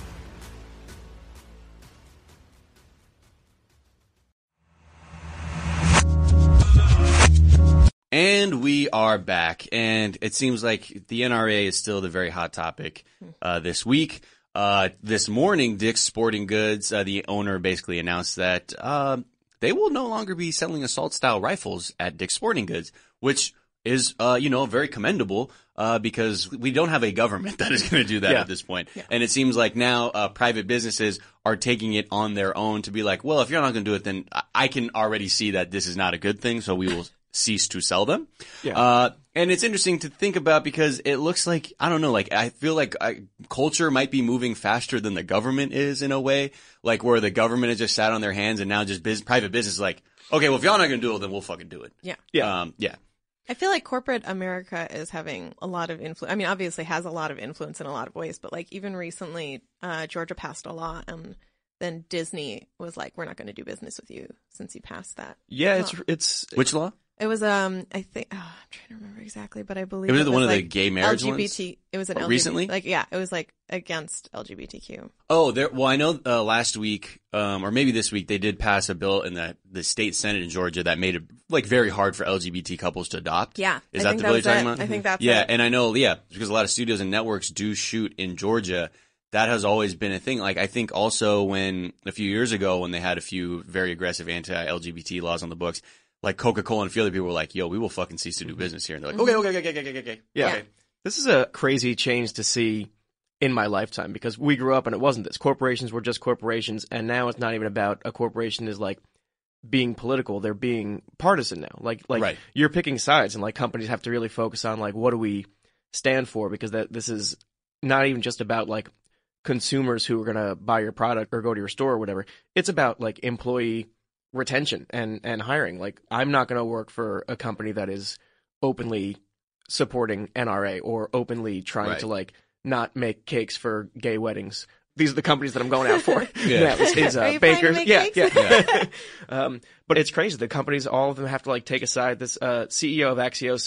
And we are back, and it seems like the N R A is still the very hot topic uh, this week. Uh, this morning, Dick's Sporting Goods, uh, the owner, basically announced that uh, they will no longer be selling assault-style rifles at Dick's Sporting Goods, which is, uh, you know, very commendable uh, because we don't have a government that is going to do that yeah. at this point. Yeah. And it seems like now uh, private businesses are taking it on their own to be like, well, if you're not going to do it, then I can already see that this is not a good thing, so we will cease to sell them. Yeah. Uh, and it's interesting to think about because it looks like, I don't know, like I feel like I, culture might be moving faster than the government is in a way, like where the government has just sat on their hands and now just biz- private business is like, okay, well, if y'all not going to do it, then we'll fucking do it. Yeah. Yeah. Um, yeah. I feel like corporate America is having a lot of influence. I mean, obviously has a lot of influence in a lot of ways, but like even recently, uh, Georgia passed a law and then Disney was like, we're not going to do business with you since you passed that. Yeah. law. It's, it's, Which law? It was, um, I think, oh, I'm trying to remember exactly, but I believe it was, it was one like of the gay marriage L G B T. ones? It was an oh, L G B T. Recently? Like, yeah, it was like against L G B T Q. Oh, there. Well, I know uh, last week, um, or maybe this week, they did pass a bill in the the state senate in Georgia that made it like very hard for L G B T couples to adopt. Yeah, is I that think the that bill was you're talking it. about? I think that's yeah, it. and I know, yeah, because a lot of studios and networks do shoot in Georgia. That has always been a thing. Like I think also when a few years ago when they had a few very aggressive anti-L G B T laws on the books. Like Coca-Cola and a few other people were like, yo, we will fucking cease to do business here. And they're like, okay, okay, okay, okay, okay, okay. Yeah. Okay. This is a crazy change to see in my lifetime because we grew up and it wasn't this. Corporations were just corporations, and now it's not even about a corporation is like being political. They're being partisan now. Like, like right. you're picking sides, and like companies have to really focus on like what do we stand for because that this is not even just about like consumers who are gonna buy your product or go to your store or whatever. It's about like employee retention and, and hiring. Like, I'm not going to work for a company that is openly supporting N R A or openly trying right. to like not make cakes for gay weddings. These are the companies that I'm going out for. yeah. yeah it's, it's, uh, Are you bakers. planning Yeah, to make yeah, cakes? yeah. um, but it's crazy. The companies, all of them have to like take a side. This uh, C E O of Axios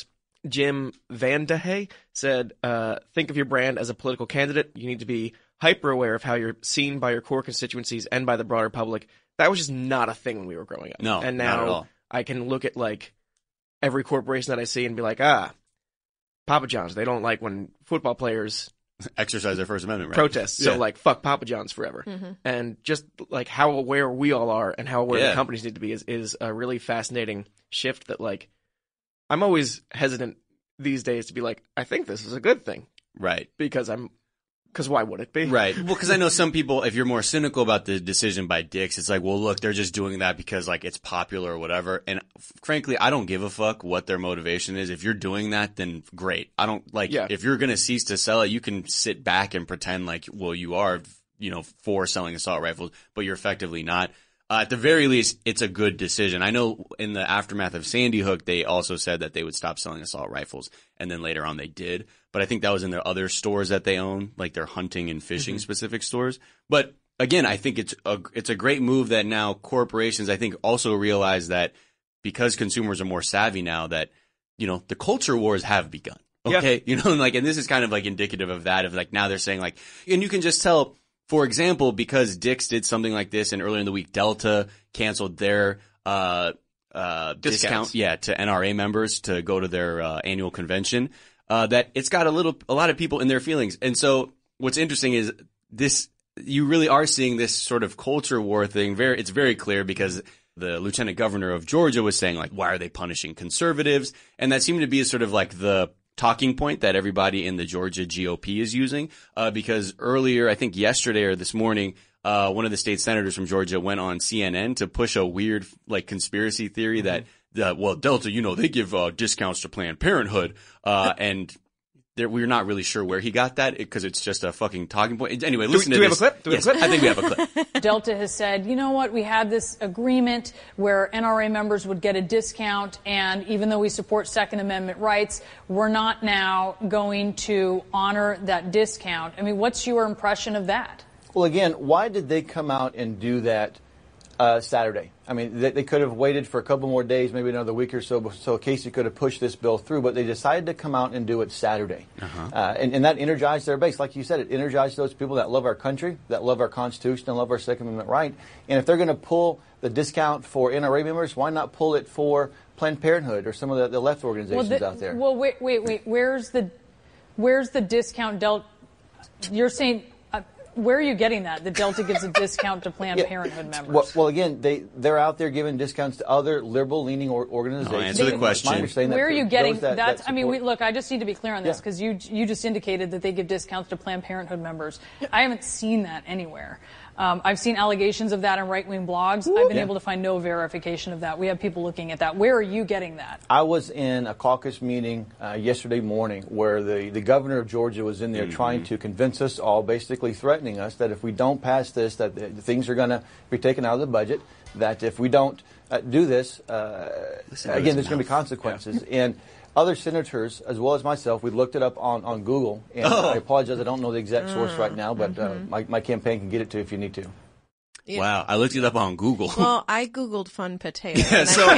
Jim Vandehey said, uh, think of your brand as a political candidate. You need to be hyper aware of how you're seen by your core constituencies and by the broader public. That was just not a thing when we were growing up. No, and not at now all. I can look at like every corporation that I see and be like, ah, Papa John's. They don't like when football players exercise their First Amendment right. protest. Yeah. So like, fuck Papa John's forever. Mm-hmm. And just like how aware we all are and how aware Yeah. the companies need to be is, is a really fascinating shift that like, I'm always hesitant these days to be like, I think this is a good thing. Right. Because I'm, because why would it be? Right. Well, because I know some people, if you're more cynical about the decision by Dick's, it's like, well, look, they're just doing that because like it's popular or whatever. And frankly, I don't give a fuck what their motivation is. If you're doing that, then great. I don't like, Yeah. if you're going to cease to sell it, you can sit back and pretend like, well, you are, you know, for selling assault rifles, but you're effectively not. Uh, at the very least, it's a good decision. I know in the aftermath of Sandy Hook, they also said that they would stop selling assault rifles, and then later on they did. But I think that was in their other stores that they own, like their hunting and fishing specific stores. But again, I think it's a it's a great move that now corporations, I think, also realize that because consumers are more savvy now, that you know the culture wars have begun. Okay, Yeah. you know, and like, and this is kind of like indicative of that. Of like now they're saying like, and you can just tell. For example, because Dick's did something like this, and earlier in the week, Delta canceled their uh, uh, discount, yeah, to N R A members to go to their uh, annual convention. Uh, that it's got a little, a lot of people in their feelings, and so what's interesting is this: you really are seeing this sort of culture war thing. Very, it's very clear because the lieutenant governor of Georgia was saying like, why are they punishing conservatives? And that seemed to be sort of like the talking point that everybody in the Georgia G O P is using, uh, because earlier, I think yesterday or this morning, uh, one of the state senators from Georgia went on C N N to push a weird, like, conspiracy theory mm-hmm. that, that, well, Delta, you know, they give, uh, discounts to Planned Parenthood, uh, and there, we're not really sure where he got that because it's just a fucking talking point. Anyway, listen do to we this. have a clip? Do we yes, have a clip? I think we have a clip. Delta has said, you know what, we had this agreement where N R A members would get a discount, and even though we support Second Amendment rights, we're not now going to honor that discount. I mean, what's your impression of that? Well, again, why did they come out and do that uh, Saturday? I mean, they, they could have waited for a couple more days, maybe another week or so, so Casey could have pushed this bill through, but they decided to come out and do it Saturday. Uh-huh. Uh, and, and that energized their base. Like you said, it energized those people that love our country, that love our Constitution, and love our Second Amendment right. And if they're going to pull the discount for N R A members, why not pull it for Planned Parenthood or some of the, the left organizations well, the, out there? Well, wait, wait, wait. Where's the, where's the discount dealt? You're saying... Where are you getting that? The Delta gives a discount to Planned yeah. Parenthood members. Well, well, again, they, they're out there giving discounts to other liberal-leaning or, organizations. No, answer the question. My understanding Where that are you getting that, that's? that I mean, we, look, I just need to be clear on this Yeah. because you you just indicated that they give discounts to Planned Parenthood members. I haven't seen that anywhere. Um, I've seen allegations of that in right-wing blogs. Ooh. I've been yeah. able to find no verification of that. We have people looking at that. Where are you getting that? I was in a caucus meeting uh, yesterday morning where the, the governor of Georgia was in there mm-hmm. trying to convince us all, basically threatening us that if we don't pass this, that the, the things are going to be taken out of the budget, that if we don't uh, do this, uh, again, there's going to be consequences. Yeah. And other senators, as well as myself, we looked it up on, on Google, and oh. I apologize, I don't know the exact source mm. right now, but mm-hmm. uh, my, my campaign can get it to you if you need to. Yeah. Wow, I looked it up on Google. Well, I Googled fun potato. Yeah, and, so,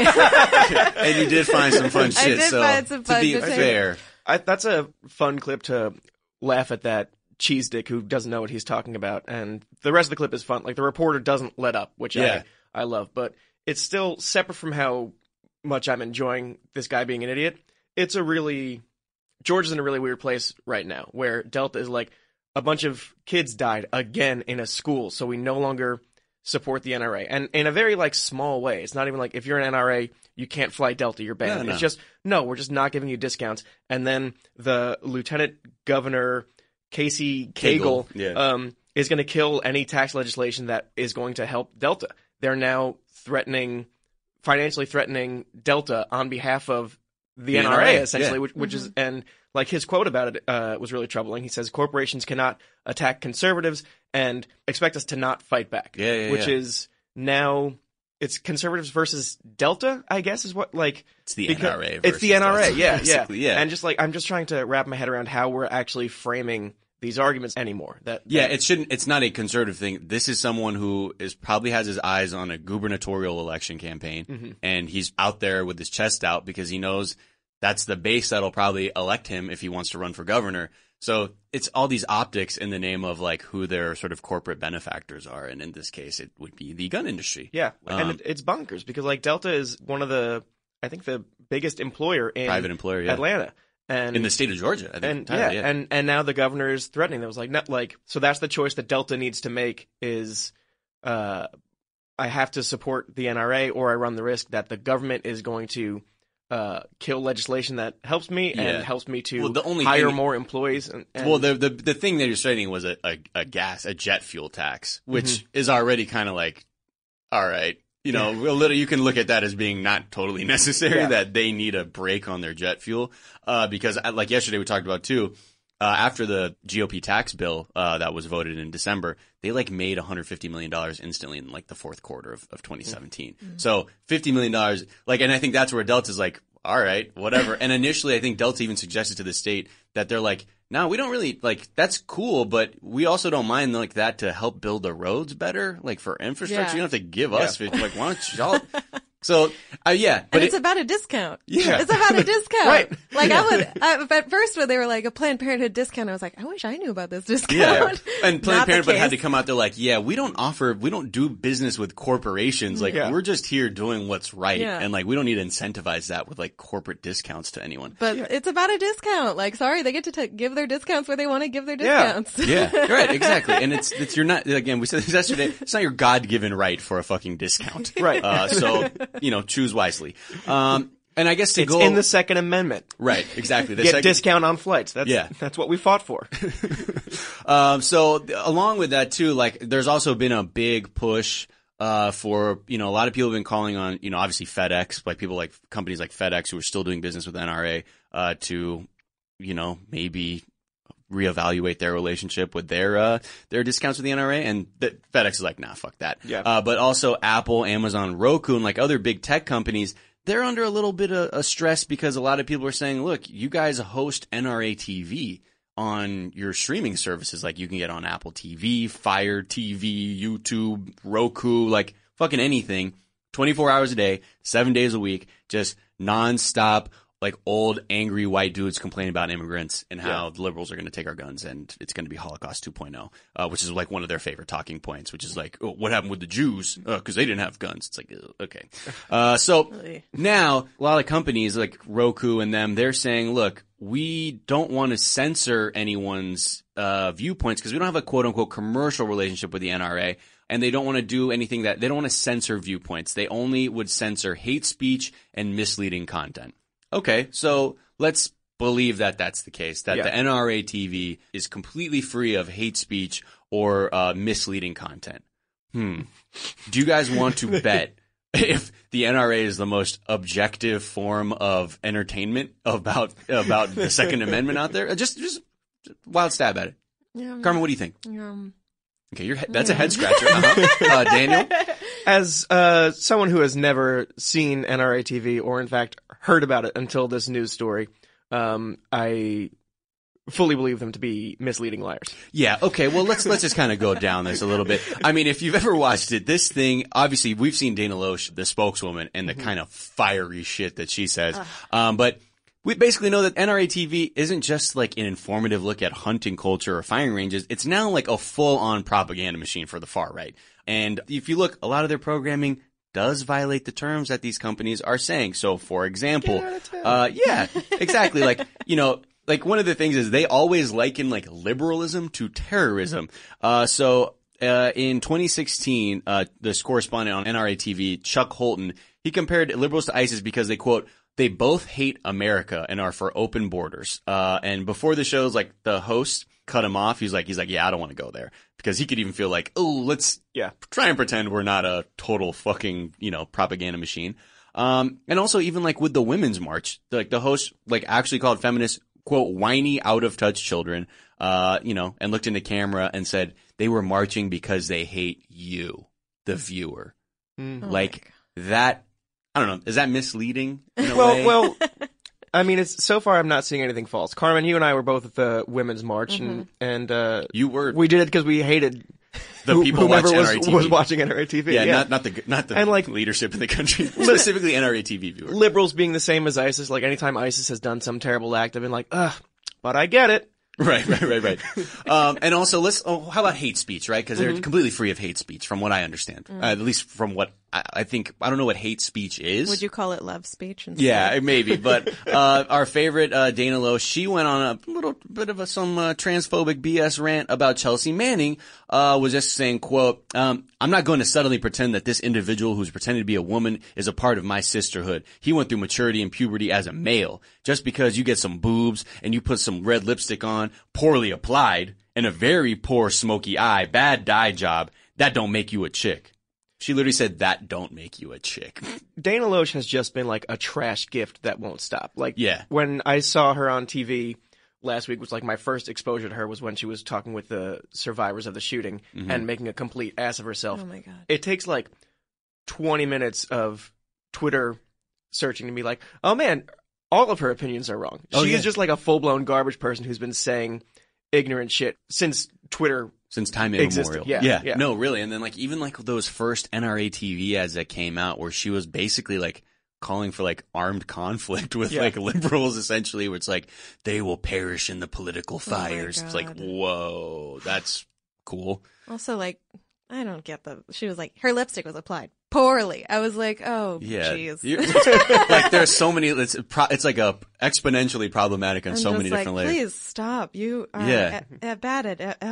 and you did find some fun shit, I did so find some fun to be potato. fair. I, that's a fun clip to laugh at that cheese dick who doesn't know what he's talking about, and the rest of the clip is fun. Like, the reporter doesn't let up, which yeah. I, I love, but it's still separate from how much I'm enjoying this guy being an idiot. It's a really, Georgia's in a really weird place right now where Delta is like, a bunch of kids died again in a school, so we no longer support the N R A. And in a very like small way. It's not even like if you're an N R A, you can't fly Delta, you're banned. No, no. It's just, no, we're just not giving you discounts. And then the Lieutenant Governor Casey Cagle, Cagle. Yeah. um, is going to kill any tax legislation that is going to help Delta. They're now threatening, financially threatening Delta on behalf of the, the N R A, N R A, essentially, yeah. which, which mm-hmm. is, and like his quote about it uh, was really troubling. He says, corporations cannot attack conservatives and expect us to not fight back. Yeah, yeah, which yeah. is now, it's conservatives versus Delta, I guess is what, like. It's the because, N R A. It's the N R A, Delta, yeah, yeah. yeah. And just like, I'm just trying to wrap my head around how we're actually framing these arguments anymore. That, that Yeah, it shouldn't, it's not a conservative thing. This is someone who is probably has his eyes on a gubernatorial election campaign, mm-hmm. and he's out there with his chest out because he knows that's the base that'll probably elect him if he wants to run for governor. So it's all these optics in the name of like who their sort of corporate benefactors are. And in this case, it would be the gun industry. Yeah. Um, and it, it's bonkers because like Delta is one of the, I think the biggest employer in private employer, yeah. Atlanta. And in the state of Georgia, I think. And entirely, yeah, yeah, and and now the governor is threatening them. It was like not like so that's the choice that Delta needs to make is uh I have to support the N R A or I run the risk that the government is going to uh kill legislation that helps me Yeah. and helps me to Well, the only hire thing- more employees. And, and Well, the, the the thing that you're stating was a, a, a gas, a jet fuel tax, which Mhm. is already kind of like, all right, you know, a little, you can look at that as being not totally necessary, Yeah. that they need a break on their jet fuel. Uh, because uh, like yesterday we talked about too, uh, after the G O P tax bill, uh, that was voted in December, they like made one hundred fifty million dollars instantly in like the fourth quarter of, of twenty seventeen. Mm-hmm. So fifty million dollars, like, and I think that's where Delta's like, all right, whatever. And initially I think Delta even suggested to the state that they're like, no, we don't really, like, that's cool, but we also don't mind, like, that to help build the roads better, like, for infrastructure. Yeah. You don't have to give us, fifty like, why don't y'all? So, uh, yeah. But and it's it- about a discount. Yeah. It's about a discount. Right. Like I would, I, at first when they were like a Planned Parenthood discount, I was like, I wish I knew about this discount. Yeah. And Not Planned the Parenthood had to case. come out there like, yeah, we don't offer, we don't do business with corporations. Like, Yeah. we're just here doing what's right. Yeah. And, like, we don't need to incentivize that with, like, corporate discounts to anyone. But it's about a discount. Like, sorry, they get to t- give their discounts where they want to give their Yeah. discounts. Yeah, right, exactly. And it's, it's, you're not, again, we said this yesterday, it's not your God-given right for a fucking discount. Right. Uh, so, you know, choose wisely. Um, and I guess to it's go. in the Second Amendment. Right, exactly. The Get second- discount on flights. That's Yeah. that's what we fought for. Um, so th- along with that too, like there's also been a big push, uh, for, you know, a lot of people have been calling on, you know, obviously FedEx, like people like companies like FedEx who are still doing business with N R A, uh, to, you know, maybe reevaluate their relationship with their, uh, their discounts with the N R A. And the, FedEx is like, nah, fuck that. Yeah. Uh, but also Apple, Amazon, Roku, and like other big tech companies, they're under a little bit of, of stress because a lot of people are saying, look, you guys host N R A T V on your streaming services. Like you can get on Apple T V, Fire T V, YouTube, Roku, like fucking anything, twenty-four hours a day, seven days a week, just nonstop, like old angry white dudes complaining about immigrants and how the liberals are going to take our guns and it's going to be Holocaust two point oh, uh, which is like one of their favorite talking points, which is like, oh, what happened with the Jews? Uh, cause they didn't have guns. It's like, ugh, okay. Uh, so now a lot of companies like Roku and them, they're saying, look, we don't want to censor anyone's, uh, viewpoints because we don't have a quote unquote commercial relationship with the N R A. And they don't want to do anything that they don't want to censor viewpoints. They only would censor hate speech and misleading content. Okay, so let's believe that that's the case, that Yeah. the N R A T V is completely free of hate speech or uh, misleading content. Hmm. Do you guys want to bet if the N R A is the most objective form of entertainment about about the Second Amendment out there? Just just wild stab at it. Yeah. Carmen, what do you think? Um, Okay, your he- that's a head scratcher. Uh-huh. Uh, Daniel? As uh, someone who has never seen N R A T V or in fact heard about it until this news story, um, I fully believe them to be misleading liars. Yeah, okay, well, let's let's just kind of go down this a little bit. I mean, if you've ever watched it, this thing, obviously, we've seen Dana Loesch, the spokeswoman, and the kind of fiery shit that she says. Um, but we basically know that N R A T V isn't just like an informative look at hunting culture or firing ranges. It's now like a full-on propaganda machine for the far right. And if you look, a lot of their programming does violate the terms that these companies are saying. So, for example, uh, yeah, exactly. Like, you know, like one of the things is they always liken like liberalism to terrorism. Uh, so, uh, in twenty sixteen, uh, this correspondent on N R A T V, Chuck Holton, he compared liberals to ISIS because they quote, they both hate America and are for open borders. Uh, and before the show's like the host cut him off. He's like, he's like, yeah, I don't want to go there because he could even feel like, oh, let's yeah try and pretend we're not a total fucking, you know, propaganda machine. Um, and also even like with the Women's March, like the host like actually called feminists, quote, whiny, out of touch children, uh, you know, and looked into camera and said they were marching because they hate you, the viewer. Mm. Like that. I don't know. Is that misleading in a well, way? well, I mean, it's so far I'm not seeing anything false. Carmen, you and I were both at the Women's March, Mm-hmm. and and uh, you were. We did it because we hated The who- people whomever watch was, N R A T V. was watching N R A T V. Yeah, Yeah, not not the not the And, like, leadership in the country, specifically N R A T V viewers. liberals being the same as ISIS. Like anytime ISIS has done some terrible act, I've been like, ugh, but I get it. Right, right, right, right. um, and also, let's. Oh, how about hate speech? Right, because they're Mhm. completely free of hate speech, from what I understand. Mm. Uh, at least from what I, I think. I don't know what hate speech is. Would you call it love speech? Instead? Yeah, maybe. But uh, our favorite uh, Dana Loesch, she went on a little bit of a, some uh, transphobic B S rant about Chelsea Manning. Uh, was just saying, "quote um, I'm not going to subtly pretend that this individual who's pretending to be a woman is a part of my sisterhood. He went through maturity and puberty as a male. Just because you get some boobs and you put some red lipstick on, poorly applied, and a very poor smoky eye, bad dye job, that don't make you a chick." She literally said, that don't make you a chick. Dana Loesch has just been like a trash gift that won't stop. Like, Yeah. when I saw her on T V last week, was like my first exposure to her was when she was talking with the survivors of the shooting Mhm. and making a complete ass of herself. Oh my God. It takes like twenty minutes of Twitter searching to be like, oh man, all of her opinions are wrong. Oh, she yeah. is just like a full-blown garbage person who's been saying ignorant shit since Twitter Since time existed. immemorial. Yeah, yeah. yeah. No, really. And then like even like those first N R A T V ads that came out where she was basically like calling for like armed conflict with Yeah. like liberals essentially, where it's like they will perish in the political Oh my fires. It's like, God. whoa, that's cool. Also, like, I don't get the. She was like, her lipstick was applied poorly. I was like, oh, Yeah. jeez. You- like there's so many, it's, pro- it's like a exponentially problematic on I'm so just many like, different layers. please stop. You are Yeah. at, at bad at. at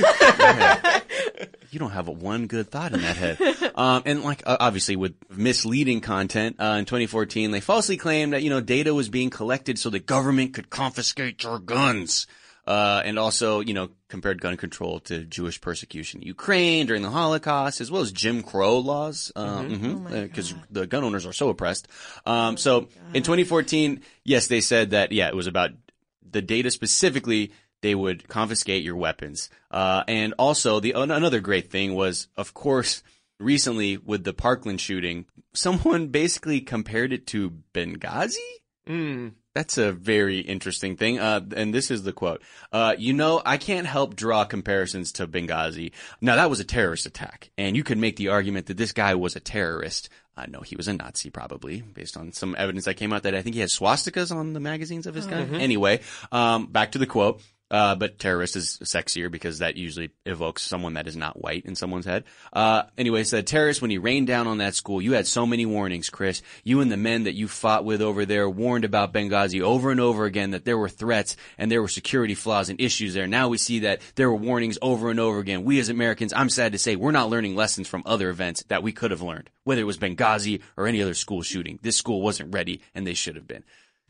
oh. You don't have a one good thought in that head. Um, and like, uh, obviously with misleading content, uh, in twenty fourteen, they falsely claimed that, you know, data was being collected so the government could confiscate your guns. Uh, and also, you know, compared gun control to Jewish persecution in Ukraine during the Holocaust, as well as Jim Crow laws, um, Mhm. Oh my because God. the gun owners are so oppressed. Um, so in twenty fourteen, yes, they said that, yeah, it was about the data specifically. They would confiscate your weapons. Uh, and also the, another great thing was, of course, recently with the Parkland shooting, someone basically compared it to Benghazi. Mm. That's a very interesting thing. Uh, and this is the quote. Uh, you know, I can't help draw comparisons to Benghazi. Now, that was a terrorist attack. And you could make the argument that this guy was a terrorist. Uh, no, he was a Nazi, probably, based on some evidence that came out that I think he has swastikas on the magazines of his gun. Mhm. Anyway, um, back to the quote. Uh, but terrorist is sexier because that usually evokes someone that is not white in someone's head. Uh, anyway, said terrorist, when he rained down on that school, you had so many warnings, Chris. You and the men that you fought with over there warned about Benghazi over and over again that there were threats and there were security flaws and issues there. Now we see that there were warnings over and over again. We as Americans, I'm sad to say, we're not learning lessons from other events that we could have learned, whether it was Benghazi or any other school shooting. This school wasn't ready and they should have been.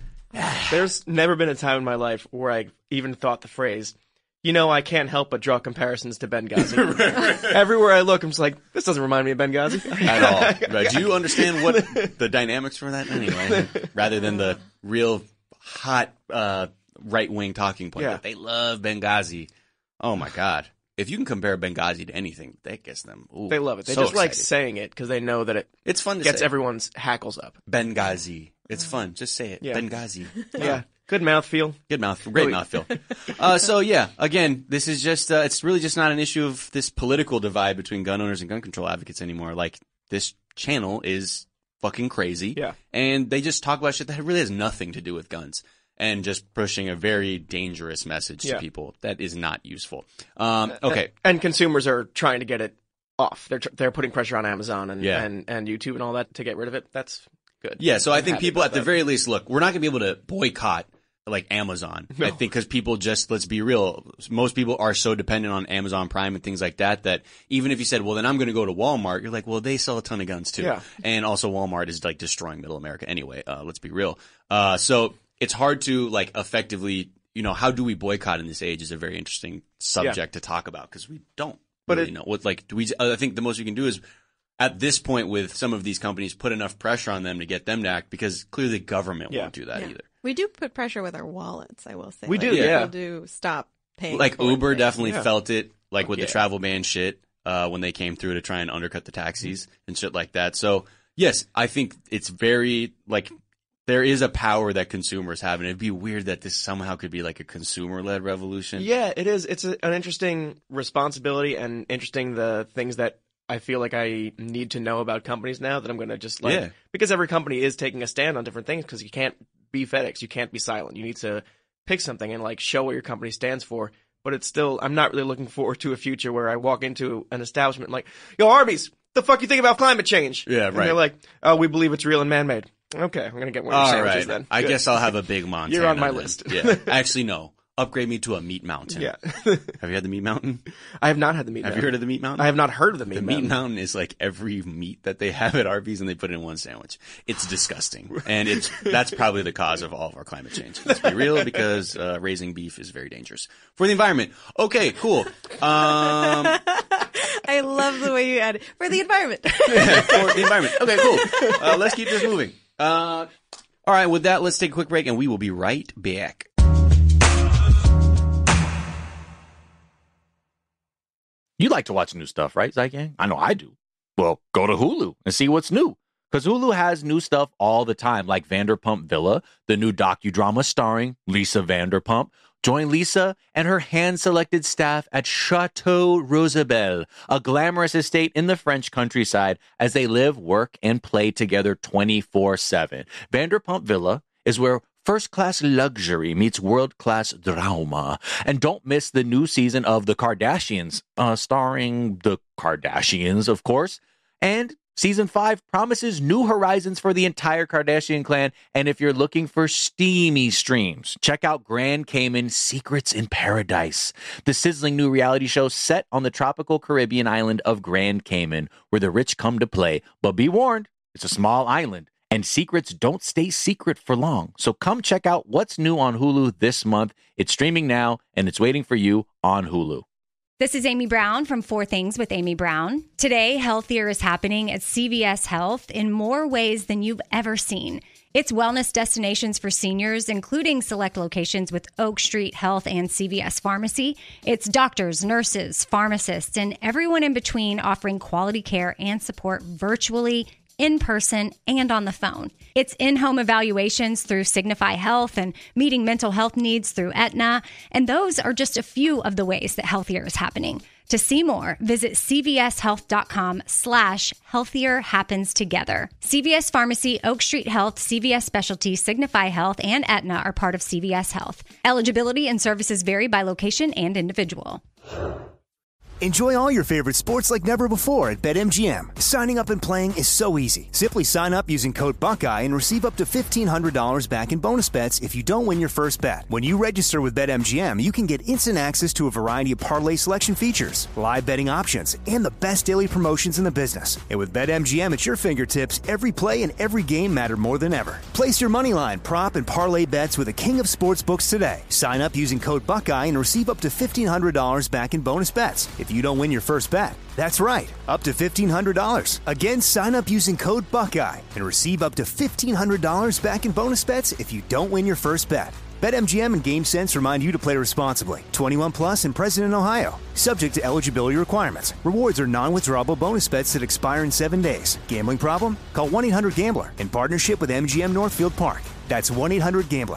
There's never been a time in my life where I even thought the phrase, you know, I can't help but draw comparisons to Benghazi. Everywhere I look, I'm just like, this doesn't remind me of Benghazi. At all. Right. Do you understand what the dynamics for that anyway? Rather than the real hot uh, right-wing talking point. Yeah. That they love Benghazi. Oh my God. If you can compare Benghazi to anything, that gets them. Ooh, They love it. They so just like excited. saying it because they know that it It's fun to gets say. everyone's hackles up. Benghazi. It's fun. Just say it. Yeah. Benghazi. Yeah. Good mouthfeel. Good mouth, great Really. mouthfeel. Uh, so yeah, again, this is just, uh, it's really just not an issue of this political divide between gun owners and gun control advocates anymore. Like, this channel is fucking crazy. Yeah. And they just talk about shit that really has nothing to do with guns and just pushing a very dangerous message Yeah. to people that is not useful. Um, okay. And consumers are trying to get it off. They're tr- they're putting pressure on Amazon and, Yeah. and, and YouTube and all that to get rid of it. That's good. Yeah, so I I'm think happy people about at the that. very least, look, we're not going to be able to boycott like Amazon. I think because people just, let's be real, most people are so dependent on Amazon Prime and things like that that even if you said, well, then I'm going to go to Walmart, you're like, well, they sell a ton of guns too. Yeah. And also Walmart is like destroying middle America anyway. Uh, let's be real. Uh, so it's hard to like effectively, you know, how do we boycott in this age is a very interesting subject to talk about because we don't But really it- know what, like, do we, I think the most we can do is at this point with some of these companies put enough pressure on them to get them to act because clearly the government Yeah. won't do that Yeah. either. We do put pressure with our wallets, I will say. We Like, do, yeah. People do stop paying. Like for Uber things. definitely Yeah. felt it, like with Yeah. the travel ban shit, uh, when they came through to try and undercut the taxis and shit like that. So yes, I think it's very like there is a power that consumers have, and it'd be weird that this somehow could be like a consumer-led revolution. Yeah, it is. It's a, an interesting responsibility and interesting the things that I feel like I need to know about companies now that I'm going to just like, Yeah. because every company is taking a stand on different things because you can't be FedEx. You can't be silent. You need to pick something and like show what your company stands for. But it's still, I'm not really looking forward to a future where I walk into an establishment like, yo, Arby's, the fuck you think about climate change? Yeah, And right. they're like, oh, we believe it's real and man-made. Okay, I'm going to get one of your All sandwiches right. then. I Good. guess I'll have a big Montana. You're on my then. list. Yeah. Actually, no. Upgrade me to a meat mountain. Yeah. Have you had the meat mountain? I have not had the meat Have mountain. you heard of the meat mountain? I have not heard of the meat The mountain. meat mountain is like every meat that they have at Arby's and they put it in one sandwich. It's disgusting. And it's that's probably the cause of all of our climate change. Let's be real, because uh, raising beef is very dangerous for the environment. Okay, cool. Um, I love the way you add it. For the environment. for the environment. Okay, cool. Uh, let's keep this moving. Uh, all right, with that, let's take a quick break and we will be right back. You like to watch new stuff, right, Zygang? I know I do. Well, go to Hulu and see what's new. Because Hulu has new stuff all the time, like Vanderpump Villa, the new docudrama starring Lisa Vanderpump. Join Lisa and her hand-selected staff at Chateau Rosabelle, a glamorous estate in the French countryside, as they live, work, and play together twenty-four seven. Vanderpump Villa is where first-class luxury meets world-class drama. And don't miss the new season of The Kardashians, uh, starring the Kardashians, of course. And season five promises new horizons for the entire Kardashian clan. And if you're looking for steamy streams, check out Grand Cayman Secrets in Paradise, the sizzling new reality show set on the tropical Caribbean island of Grand Cayman, where the rich come to play. But be warned, it's a small island, and secrets don't stay secret for long. So come check out what's new on Hulu this month. It's streaming now, and it's waiting for you on Hulu. This is Amy Brown from Four Things with Amy Brown. Today, healthier is happening at C V S Health in more ways than you've ever seen. It's wellness destinations for seniors, including select locations with Oak Street Health and C V S Pharmacy. It's doctors, nurses, pharmacists, and everyone in between offering quality care and support virtually, in person, and on the phone. It's in-home evaluations through Signify Health and meeting mental health needs through Aetna. And those are just a few of the ways that healthier is happening. To see more, visit cvshealth.com slash healthier happens together. C V S Pharmacy, Oak Street Health, C V S Specialty, Signify Health, and Aetna are part of C V S Health. Eligibility and services vary by location and individual. Enjoy all your favorite sports like never before at BetMGM. Signing up and playing is so easy. Simply sign up using code Buckeye and receive up to fifteen hundred dollars back in bonus bets if you don't win your first bet. When you register with BetMGM, you can get instant access to a variety of parlay selection features, live betting options, and the best daily promotions in the business. And with BetMGM at your fingertips, every play and every game matter more than ever. Place your moneyline, prop, and parlay bets with the king of sportsbooks today. Sign up using code Buckeye and receive up to fifteen hundred dollars back in bonus bets if you don't win your first bet. That's right, up to fifteen hundred dollars. Again, sign up using code Buckeye and receive up to fifteen hundred dollars back in bonus bets if you don't win your first bet. BetMGM and GameSense remind you to play responsibly. twenty-one plus and present in Ohio. Subject to eligibility requirements. Rewards are non-withdrawable bonus bets that expire in seven days. Gambling problem? Call one eight hundred gambler in partnership with M G M Northfield Park. That's one eight hundred gambler.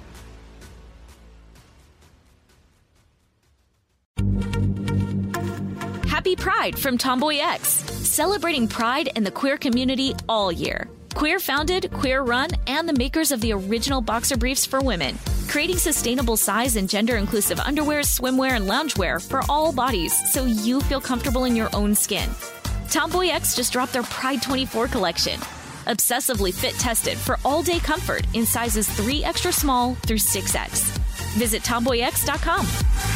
Happy Pride from Tomboy X, celebrating pride and the queer community all year. Queer founded, queer run, and the makers of the original boxer briefs for women, creating sustainable size and gender inclusive underwear, swimwear, and loungewear for all bodies so you feel comfortable in your own skin. Tomboy X just dropped their Pride twenty-four collection, obsessively fit tested for all day comfort in sizes three extra small through six X. Visit tomboy x dot com.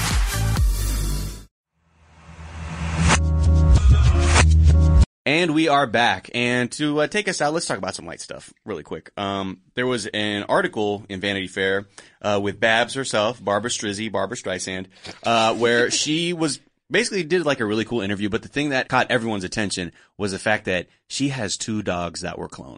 And we are back. And to uh, take us out, let's talk about some light stuff really quick. Um, there was an article in Vanity Fair uh, with Babs herself, Barbara Strizzi, Barbara Streisand, uh, where she was basically did like a really cool interview. But the thing that caught everyone's attention was the fact that she has two dogs that were clones.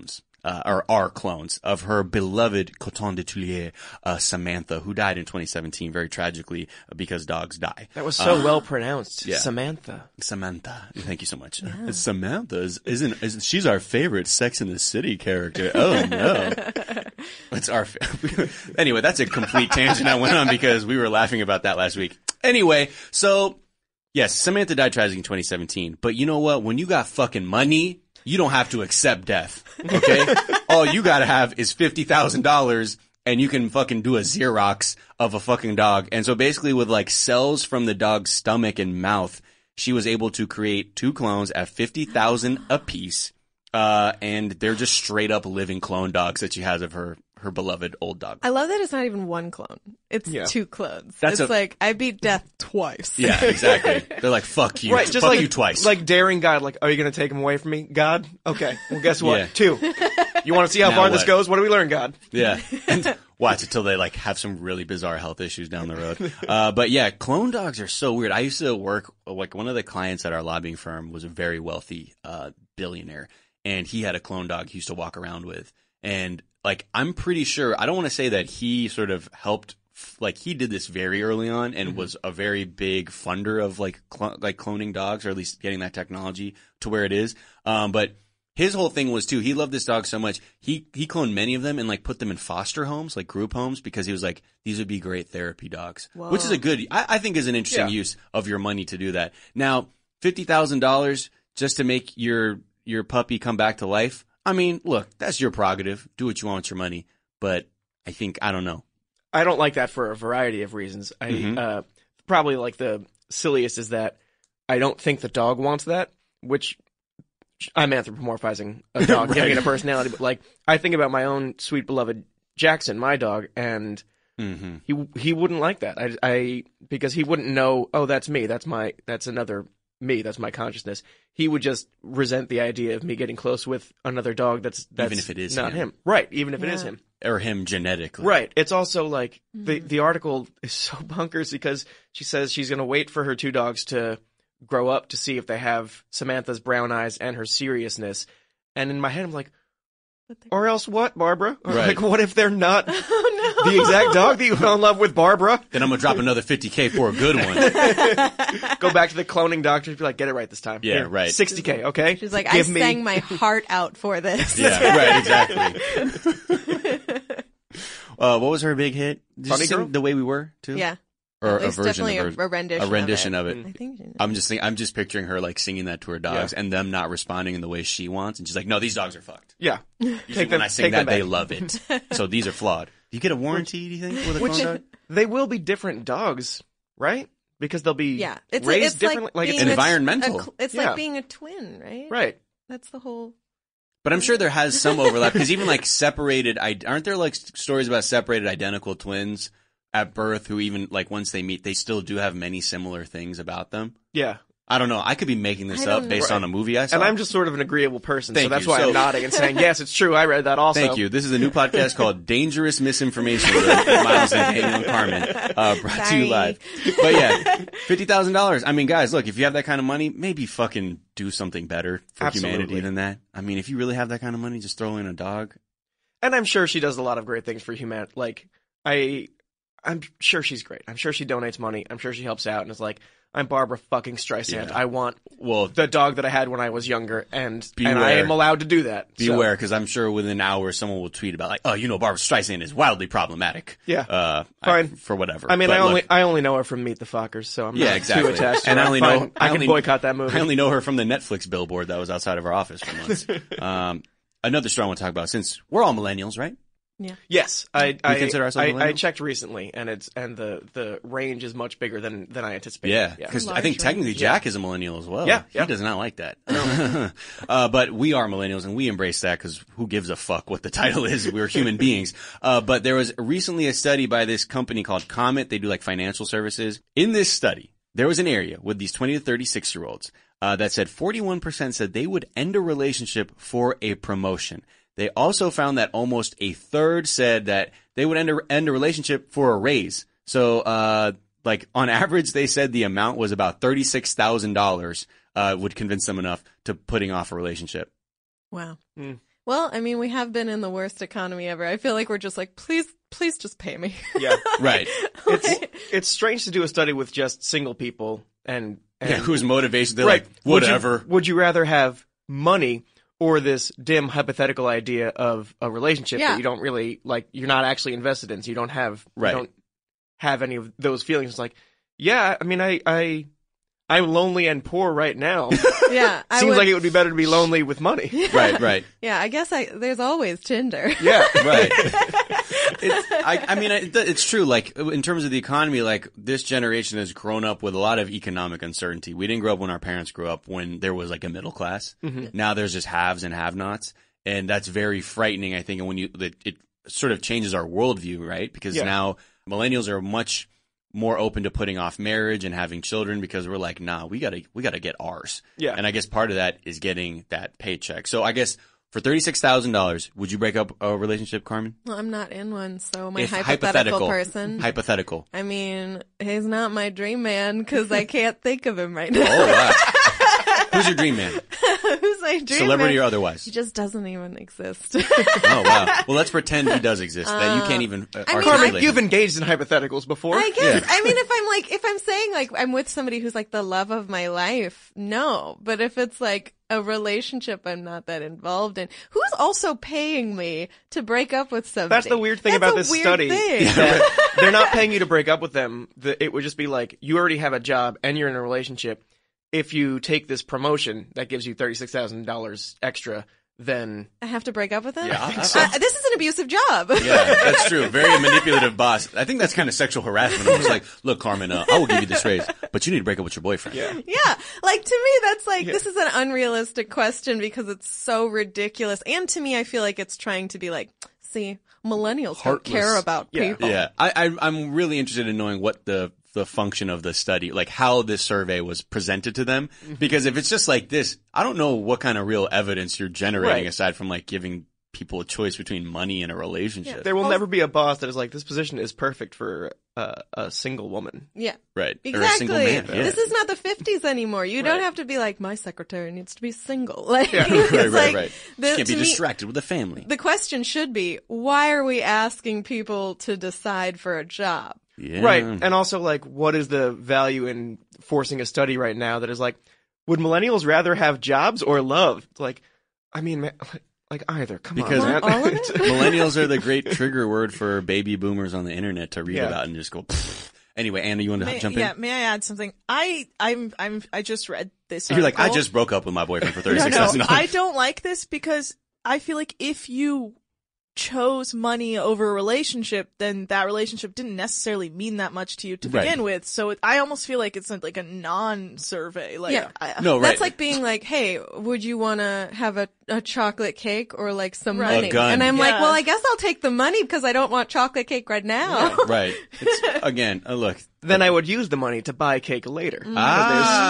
uh, or are clones of her beloved Coton de Tulier, uh, Samantha, who died in twenty seventeen very tragically because dogs die. That was so uh, well pronounced. yeah. Samantha. Samantha. Thank you so much. Yeah. Samantha is, isn't, is, she's our favorite Sex in the City character. Oh no. It's our, fa- anyway, that's a complete tangent I went on because we were laughing about that last week. Anyway, so, yes, Samantha died tragically in twenty seventeen, but you know what? When you got fucking money, you don't have to accept death, okay? All you gotta have is fifty thousand dollars and you can fucking do a Xerox of a fucking dog. And so basically with like cells from the dog's stomach and mouth, she was able to create two clones at fifty thousand dollars a piece. Uh, and they're just straight up living clone dogs that she has of her, her beloved old dog. I love that it's not even one clone. It's Yeah. two clones. That's it's a- like, I beat death twice. Yeah, exactly. They're like, fuck you. Right, just fuck like you twice. like daring God. Like, are you going to take him away from me, God? Okay. Well, guess what? Yeah. Two. You want to see how Now far this what? goes? What do we learn, God? Yeah. And watch until they like have some really bizarre health issues down the road. Uh, but yeah, clone dogs are so weird. I used to work, like one of the clients at our lobbying firm was a very wealthy, uh, billionaire, and he had a clone dog he used to walk around with. And like, I'm pretty sure, I don't want to say that he sort of helped, like he did this very early on and mm-hmm. was a very big funder of like, cl- like cloning dogs, or at least getting that technology to where it is. Um, but his whole thing was too, he loved this dog so much, he, he cloned many of them and like put them in foster homes, like group homes, because he was like, these would be great therapy dogs. Whoa. Which is a good, I, I think is an interesting Yeah. use of your money to do that. Now, fifty thousand dollars just to make your, your puppy come back to life. I mean, look, that's your prerogative. Do what you want with your money. But I think, I don't know. I don't like that for a variety of reasons. I, Mhm. uh, probably like the silliest is that I don't think the dog wants that, which I'm anthropomorphizing a dog, Right. giving it a personality. But like, I think about my own sweet beloved Jackson, my dog, and Mm-hmm. he he wouldn't like that. I, I because he wouldn't know. Oh, that's me. That's my. That's another me. That's my consciousness. He would just resent the idea of me getting close with another dog. That's that's Even if it is not him. him. Right? Even if it is Yeah. him. Or him genetically. Right. It's also like the Mhm. the article is so bonkers because she says she's going to wait for her two dogs to grow up to see if they have Samantha's brown eyes and her seriousness. And in my head, I'm like, or else what, Barbara? Or Right. like, what if they're not Oh no. the exact dog that you fell in love with, Barbara? Then I'm going to drop another fifty K for a good one. Go back to the cloning doctor and be like, get it right this time. Yeah, Here, right. sixty K, okay? She's like, Give I me- sang my heart out for this. Yeah, right, exactly. Uh, what was her big hit? Did Funny she sing Girl? The Way We Were, too? Yeah. Or At a least version definitely of a, her, a rendition. a rendition of of it. it. I think. She I'm just think, I'm just picturing her like singing that to her dogs Yeah. and them not responding in the way she wants, and she's like, "No, these dogs are fucked. Yeah. Usually Take when them- I sing take that, them they back." love it. So these are flawed. Do you get a warranty? Do you think with a Which clone dog? they will be different dogs, right? Because they'll be Yeah. It's raised it's differently. like, it's being a- environmental. a cl- it's Yeah. like being a twin, right? right. That's the whole. But I'm sure there has some overlap because even like separated, I- aren't there like st- stories about separated identical twins at birth who even like once they meet, they still do have many similar things about them? Yeah. I don't know. I could be making this I don't up based know. on a movie I saw. And I'm just sort of an agreeable person, Thank so that's you. why So- I'm nodding and saying, yes, it's true. I read that also. Thank you. This is a new podcast called Dangerous Misinformation with Miles and Daniel and Carmen, uh, brought to Sorry. you live. But yeah, fifty thousand dollars. I mean, guys, look, if you have that kind of money, maybe fucking do something better for Absolutely. humanity than that. I mean, if you really have that kind of money, just throw in a dog. And I'm sure she does a lot of great things for humanity. Like, I, I'm sure she's great. I'm sure she donates money. I'm sure she helps out and is like, I'm Barbara fucking Streisand. Yeah. I want Well, the dog that I had when I was younger, and Beware. and I am allowed to do that. be So, aware, because I'm sure within hours someone will tweet about like, oh, you know, Barbara Streisand is wildly problematic. Yeah. Uh, Fine. I, for whatever. I mean, But I only look, I only know her from Meet the Fockers, so I'm Yeah, not exactly. too attached. to And her. I only I'm know- fine. I I can only- boycott that movie. I only know her from the Netflix billboard that was outside of our office for months. um, another story I want to talk about, since we're all millennials, right? Yes, I I, consider ourselves I, I millennials? checked recently, and it's and the, the range is much bigger than than I anticipated. Yeah, yeah. because I Large think technically range. Jack is a millennial as well. Yeah, he yeah. does not like that. uh, but we are millennials, and we embrace that because who gives a fuck what the title is? We're human beings. Uh, but there was recently a study by this company called Comet. They do like financial services. In this study, there was an area with these twenty to thirty-six year olds uh, that said forty-one percent said they would end a relationship for a promotion. They also found that almost a third said that they would end a, end a relationship for a raise. So, uh, like on average, they said the amount was about thirty-six thousand dollars, uh, would convince them enough to putting off a relationship. Wow. Mm. Well, I mean, we have been in the worst economy ever. I feel like we're just like, please, please just pay me. Yeah. Right. It's it's strange to do a study with just single people and, and Yeah, whose motivation, they're right. like, whatever. Would you, would you rather have money or this dim hypothetical idea of a relationship Yeah. that you don't really, like, you're not actually invested in, so you don't have, Right. you don't have any of those feelings. It's like, yeah, I mean, I, I, I'm lonely and poor right now. Yeah. I Seems would, like it would be better to be lonely with money. Right, right. Yeah, I guess I, there's always Tinder. Yeah. Right. It's, I, I mean, it, it's true. Like, in terms of the economy, like, this generation has grown up with a lot of economic uncertainty. We didn't grow up when our parents grew up when there was, like, a middle class. Mm-hmm. Now there's just haves and have-nots. And that's very frightening, I think. And when you, it, it sort of changes our worldview, right? Because Yeah. now millennials are much more open to putting off marriage and having children because we're like, nah, we gotta, we gotta get ours. Yeah. And I guess part of that is getting that paycheck. So I guess for thirty-six thousand dollars, would you break up a relationship, Carmen? Well, I'm not in one, so my If hypothetical, person. Hypothetical. I mean, he's not my dream man because I can't think of him right now. Oh, wow. Who's your dream man? Who's my dream Celebrity man? or otherwise? He just doesn't even exist. Oh, wow. Well, let's pretend he does exist, that you can't even uh, I mean, articulate. Carmen, you've engaged in hypotheticals before. I guess. Yeah. I mean, if I'm like, if I'm saying like I'm with somebody who's like the love of my life, no. But if it's like a relationship I'm not that involved in, who's also paying me to break up with somebody? That's the weird thing That's about a this weird study. thing. That they're not paying you to break up with them. The, it would just be like, you already have a job and you're in a relationship. If you take this promotion that gives you thirty-six thousand dollars extra, then I have to break up with him? Yeah, I think Uh, so. this is an abusive job. Yeah, that's true. Very manipulative boss. I think that's kind of sexual harassment. I'm just like, look, Carmen, uh, I will give you this raise, but you need to break up with your boyfriend. yeah. Yeah, like to me, that's like, this is an unrealistic question because it's so ridiculous. And to me, I feel like it's trying to be like, see, millennials Heartless. don't care about Yeah. people. Yeah. I, I, I'm really interested in knowing what the the function of the study, like how this survey was presented to them. Because if it's just like this, I don't know what kind of real evidence you're generating Right. aside from like giving people a choice between money and a relationship. There will never be a boss that is like, this position is perfect for uh, a single woman. Yeah. Right. Or a Exactly. single man. Yeah. This is not the fifties anymore. You don't Right. have to be like, my secretary needs to be single. Like, right, it's right, like, right. the- You can't be to me, distracted with the family. the question should be, why are we asking people to decide for a job? Yeah. Right. And also, like, what is the value in forcing a study right now that is like, would millennials rather have jobs or love? It's like, I mean, man, like either. Come Because on, man. all of it? millennials are the great trigger word for baby boomers on the internet to read Yeah. about and just go. Pfft. Anyway, Anna, you want to May, jump yeah, in? may I add something? I, I'm, I'm, I just read this. You're like, I article. just broke up with my boyfriend for No, thirty-six thousand no, dollars. I don't like this because I feel like if you chose money over a relationship, then that relationship didn't necessarily mean that much to you to Right. begin with. So it, I almost feel like it's like a non-survey. Like, Yeah. I, No, right. That's like being like, hey, would you want to have a, a chocolate cake or like some Right. money? A gun. And I'm like, Yeah. well, I guess I'll take the money because I don't want chocolate cake right now. Right. It's, again, uh, look. Then I would use the money to buy cake later. Mm. 'Cause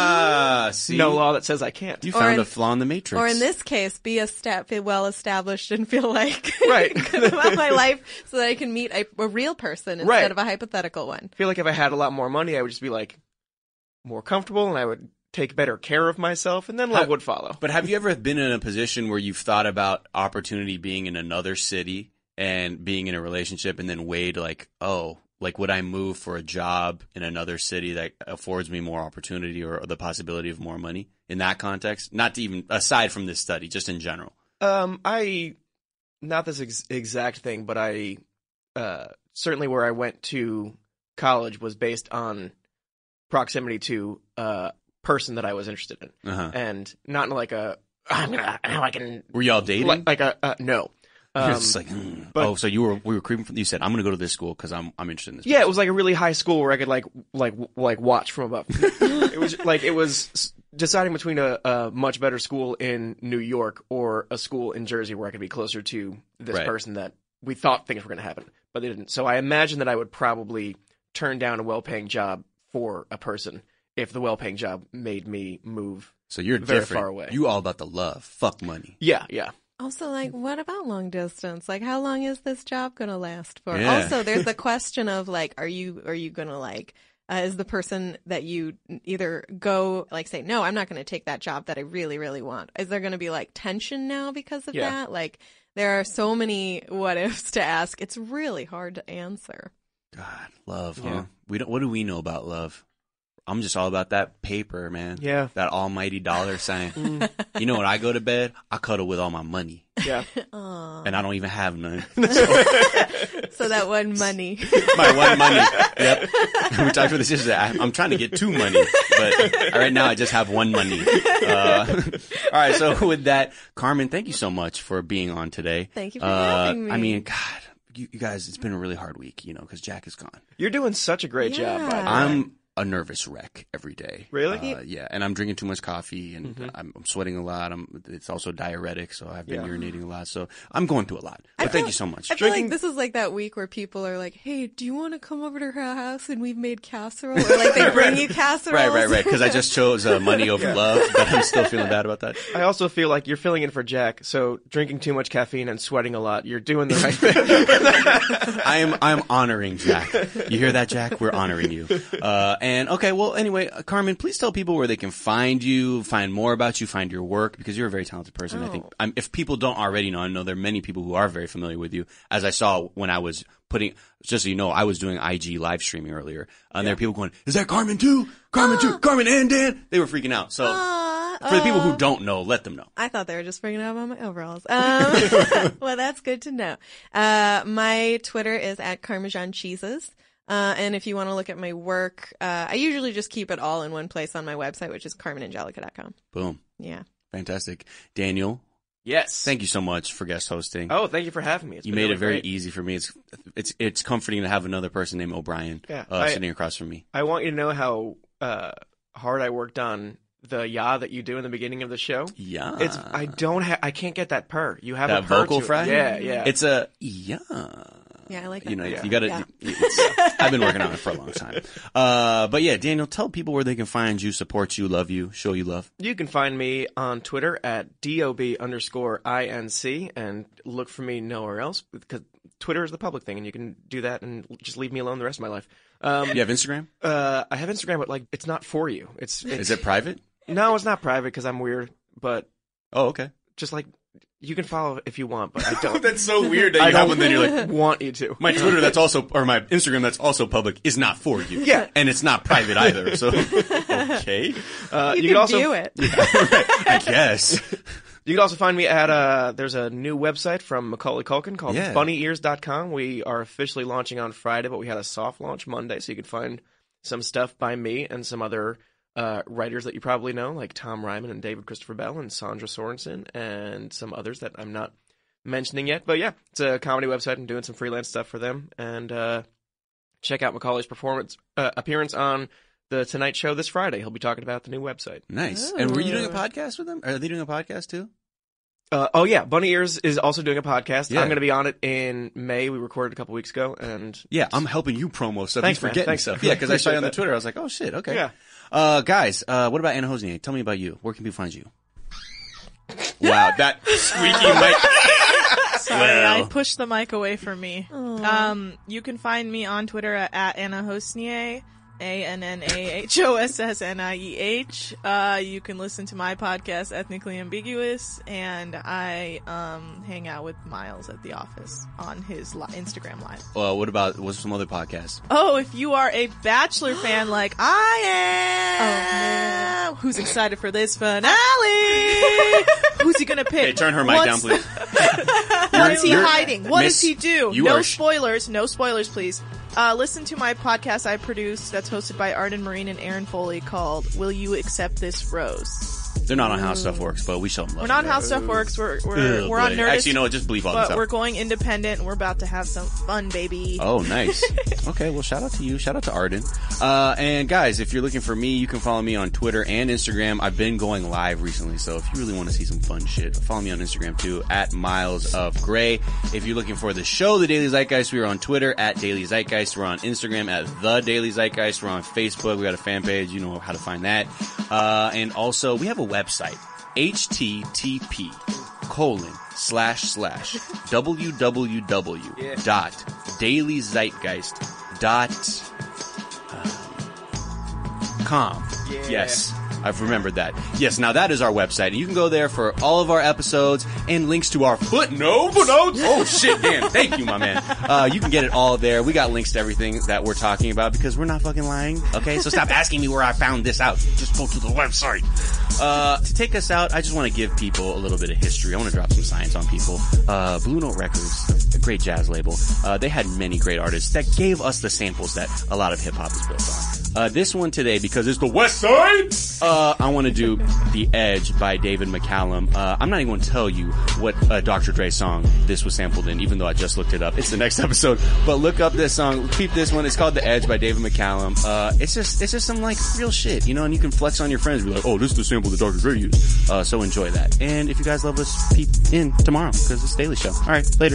Ah, there's see, no law that says I can't. you Or found in- a flaw in the matrix. Or in this case, be a step, be well established and feel like Right. good about my life so that I can meet a, a real person instead Right. of a hypothetical one. I feel like if I had a lot more money, I would just be like more comfortable and I would take better care of myself and then love How- would follow. But have you ever been in a position where you've thought about opportunity being in another city and being in a relationship and then weighed like, oh, like would I move for a job in another city that affords me more opportunity or the possibility of more money in that context? Not to even, aside from this study, just in general. Um, I, not this ex- exact thing, but I, uh, certainly where I went to college was based on proximity to a person that I was interested in. Uh-huh. And not in like a, I'm gonna, how I can, Were y'all dating? like, like a, uh, no. Um, it's like, mm. but- oh, so you were we were creeping from. You said I'm going to go to this school because I'm I'm interested in this. yeah, it person." was like a really high school where I could like, like, w- like watch from above. It was like, it was s- deciding between a, a much better school in New York or a school in Jersey where I could be closer to this Right. person that we thought things were going to happen, but they didn't. So I imagine that I would probably turn down a well-paying job for a person if the well-paying job made me move. So you're very different. far away. You all about the love. Fuck money. Yeah, yeah. Also, like, what about long distance? Like, how long is this job gonna last for? Yeah. Also, there's the question of like, are you are you gonna like uh, is the person that you either go like say, no, I'm not going to take that job that I really, really want. Is there going to be like tension now because of Yeah. that? Like there are so many what ifs to ask. It's really hard to answer. God, love, Yeah. huh? We don't. What do we know about love? I'm just all about that paper, man. Yeah. That almighty dollar sign. You know, when I go to bed, I cuddle with all my money, Yeah. and I don't even have none. So that one money. My one money. Yep. We talked about this yesterday. I, I'm trying to get two money, but right now I just have one money. Uh, all right. So with that, Carmen, thank you so much for being on today. Thank you for uh, having me. I mean, God, you, you guys, it's been a really hard week, you know, because Jack is gone. You're doing such a great job, by the way. I'm a nervous wreck every day. Really? Uh, yeah, and I'm drinking too much coffee, and mm-hmm. I'm, I'm sweating a lot. I'm, it's also diuretic, so I've been Yeah. urinating a lot. So I'm going through a lot. But I thank feel- you so much. I feel Drinking- like this is like that week where people are like, hey, do you want to come over to her house and we've made casserole? Or like they bring you casserole. Right, right, right. Because I just chose uh, money over Yeah. love, but I'm still feeling bad about that. I also feel like you're filling in for Jack, so drinking too much caffeine and sweating a lot, you're doing the right thing. I am I am honoring Jack. You hear that, Jack? We're honoring you. Uh, and okay, well, anyway, uh, Carmen, please tell people where they can find you, find more about you, find your work, because you're a very talented person. I think Oh. um, if people don't already know, I know there are many people who are very familiar with you. As I saw when I was putting, just so you know, I was doing I G live streaming earlier, and there are people going, "Is that Carmen too? Carmen too? Carmen and Dan?" They were freaking out. So Aw, for the people who aw. don't know, let them know. I thought they were just bringing out about my overalls. Um, well, that's good to know. Uh, my Twitter is at Parmesan Cheeses. Uh, and if you want to look at my work, uh, I usually just keep it all in one place on my website, which is carmen angelica dot com. Boom. Yeah. Fantastic. Daniel, Yes. thank you so much for guest hosting. Oh, thank you for having me. It's You been made really it very great. easy for me. It's it's it's comforting to have another person named O'Brien Yeah, uh, I- sitting across from me. I want you to know how uh, hard I worked on the "ya" that you do in the beginning of the show. Yeah. It's I don't have I can't get that purr. You have That a purr vocal to it. fry? Yeah, yeah. It's a yeah. Yeah, I like that. You know, part. you got to. Yeah. I've been working on it for a long time. Uh, but yeah, Daniel, tell people where they can find you, support you, love you, show you love. You can find me on Twitter at dob underscore inc and look for me nowhere else because Twitter is the public thing and you can do that and just leave me alone the rest of my life. Um, You have Instagram? uh, I have Instagram, but like it's not for you. It's, it's Is it private? No, it's not private because I'm weird. But Oh, okay. just like you can follow if you want, but I don't. That's so weird that I you have don't one. Then you're like, want you to. my Twitter that's also, or my Instagram that's also public is not for you. Yeah. and it's not private either. So okay, Uh, You, you can can also view it. I guess. You can also find me at uh there's a new website from Macaulay Culkin called Yeah. bunny ears dot com. We are officially launching on Friday, but we had a soft launch Monday, so you can find some stuff by me and some other uh writers that you probably know, like Tom Ryman and David Christopher Bell and Sandra Sorensen and some others that I'm not mentioning yet. But yeah, it's a comedy website. I'm doing some freelance stuff for them. And uh check out Macaulay's performance uh, appearance on the Tonight Show this Friday. He'll be talking about the new website. Nice. And were you doing a podcast with them? Are they doing a podcast too? Uh, oh yeah, Bunny Ears is also doing a podcast. Yeah. I'm going to be on it in May. We recorded a couple weeks ago, and Yeah, I'm helping you promo stuff. Thanks, He's man. forgetting Thanks. stuff. Yeah, because I saw you on the Appreciate that. Twitter. I was like, oh shit, okay. Yeah. Uh, guys, uh, what about Anna Hosnier? Tell me about you. Where can people find you? Wow, that squeaky mic. Sorry, Well. I pushed the mic away from me. Um, you can find me on Twitter at, at Anna Hosnier, A N N A H O S S N I E H. Uh, you can listen to my podcast, Ethnically Ambiguous, and I um hang out with Miles at the office on his li- Instagram live. Uh, what about what's some other podcasts? Oh, if you are a Bachelor fan like I am, Oh, who's excited for this finale? Who's he gonna pick? Hey, turn her mic What's- down, please. What's he You're- hiding? What Miss, does he do? you No are sh- spoilers. No spoilers, please. Uh, listen to my podcast I produce that's hosted by Arden Marine and Aaron Foley called Will You Accept This Rose? They're not on How Stuff Works, but we show them love. We're not on How Stuff Works. We're we're, Ugh, we're on buddy. Nerdist. Actually, no, just believe all this but stuff. we're going independent and we're about to have some fun, baby. Oh, nice. Okay, well, shout out to you. Shout out to Arden. Uh, and guys, if you're looking for me, you can follow me on Twitter and Instagram. I've been going live recently, so if you really want to see some fun shit, follow me on Instagram too, at Miles of Gray. If you're looking for the show, The Daily Zeitgeist, we are on Twitter, at Daily Zeitgeist. We're on Instagram, at The Daily Zeitgeist. We're on Facebook. We got a fan page. You know how to find that. Uh, and also, we have a website. H T T P colon slash slash www dot daily zeitgeist dot uh, com. Yeah. Yes. I've remembered that. Yes, now that is our website, and you can go there for all of our episodes and links to our footnotes. Footnotes? Oh, shit, damn. Thank you, my man. Uh, you can get it all there. We got links to everything that we're talking about because we're not fucking lying, okay? So stop asking me where I found this out. Just go to the website. Uh, to take us out, I just want to give people a little bit of history. I want to drop some science on people. Uh, Blue Note Records, a great jazz label, uh, they had many great artists that gave us the samples that a lot of hip-hop is built on. Uh, this one today, because it's the West Side, uh, I want to do The Edge by David McCallum. Uh, I'm not even going to tell you what uh, Doctor Dre song this was sampled in, even though I just looked it up. It's the next episode. But look up this song. Keep this one. It's called The Edge by David McCallum. Uh, it's just, it's just some like real shit, you know, and you can flex on your friends. Be like, oh, this is the sample that Doctor Dre used. Uh, so enjoy that. And if you guys love us, peep in tomorrow, because it's Daily Show. All right, later.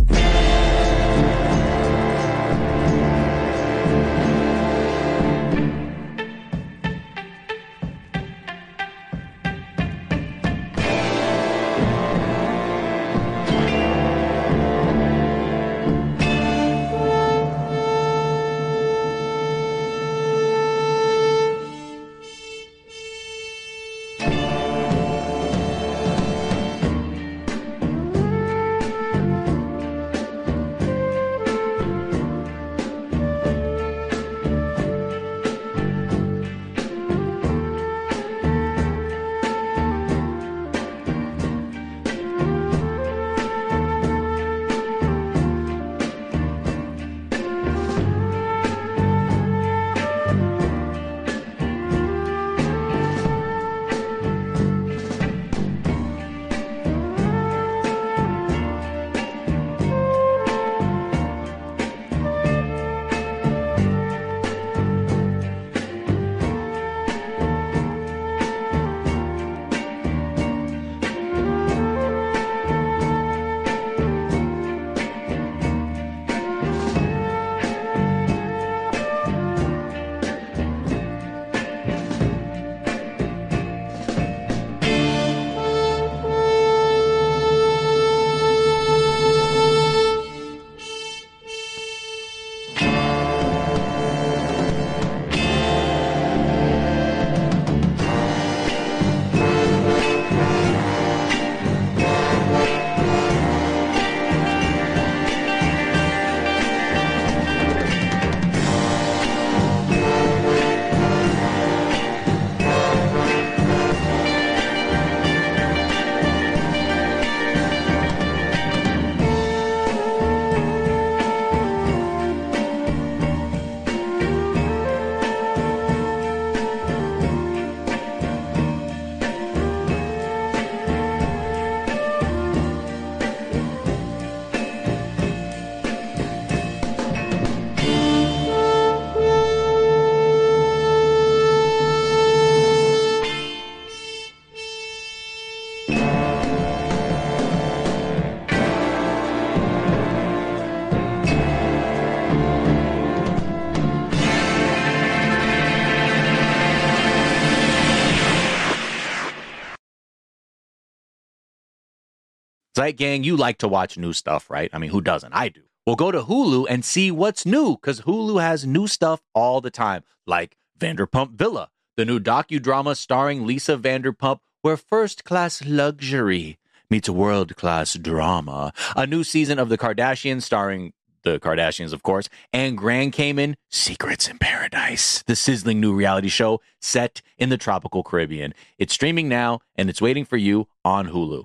Zeit Gang, you like to watch new stuff, right? I mean, who doesn't? I do. Well, go to Hulu and see what's new, because Hulu has new stuff all the time, like Vanderpump Villa, the new docudrama starring Lisa Vanderpump, where first-class luxury meets world-class drama. A new season of The Kardashians starring the Kardashians, of course, and Grand Cayman, Secrets in Paradise, the sizzling new reality show set in the tropical Caribbean. It's streaming now, and it's waiting for you on Hulu.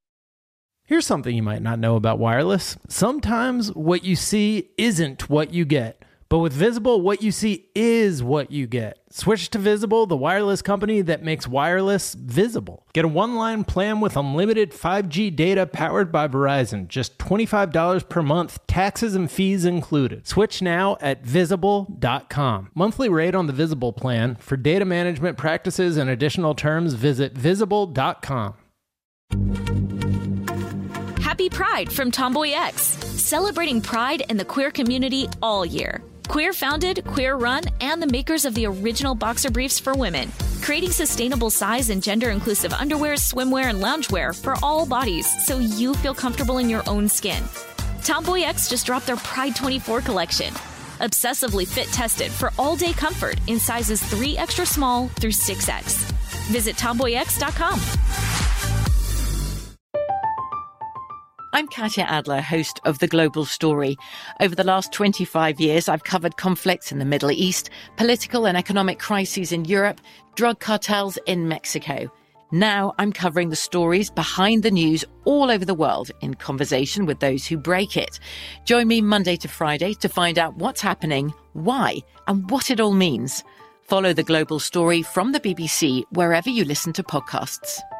Here's something you might not know about wireless. Sometimes what you see isn't what you get. But with Visible, what you see is what you get. Switch to Visible, the wireless company that makes wireless visible. Get a one-line plan with unlimited five G data powered by Verizon. Just twenty-five dollars per month, taxes and fees included. Switch now at visible dot com. Monthly rate on the Visible plan. For data management practices and additional terms, visit visible dot com. Happy Pride from Tomboy X, celebrating pride and the queer community all year. Queer founded, queer run, and the makers of the original boxer briefs for women, creating sustainable size and gender inclusive underwear, swimwear, and loungewear for all bodies so you feel comfortable in your own skin. Tomboy X just dropped their Pride twenty-four collection. Obsessively fit tested for all-day comfort in sizes three extra small through six X. Visit tomboy x dot com. I'm Katya Adler, host of The Global Story. Over the last twenty-five years, I've covered conflicts in the Middle East, political and economic crises in Europe, drug cartels in Mexico. Now I'm covering the stories behind the news all over the world in conversation with those who break it. Join me Monday to Friday to find out what's happening, why, and what it all means. Follow The Global Story from the B B C wherever you listen to podcasts.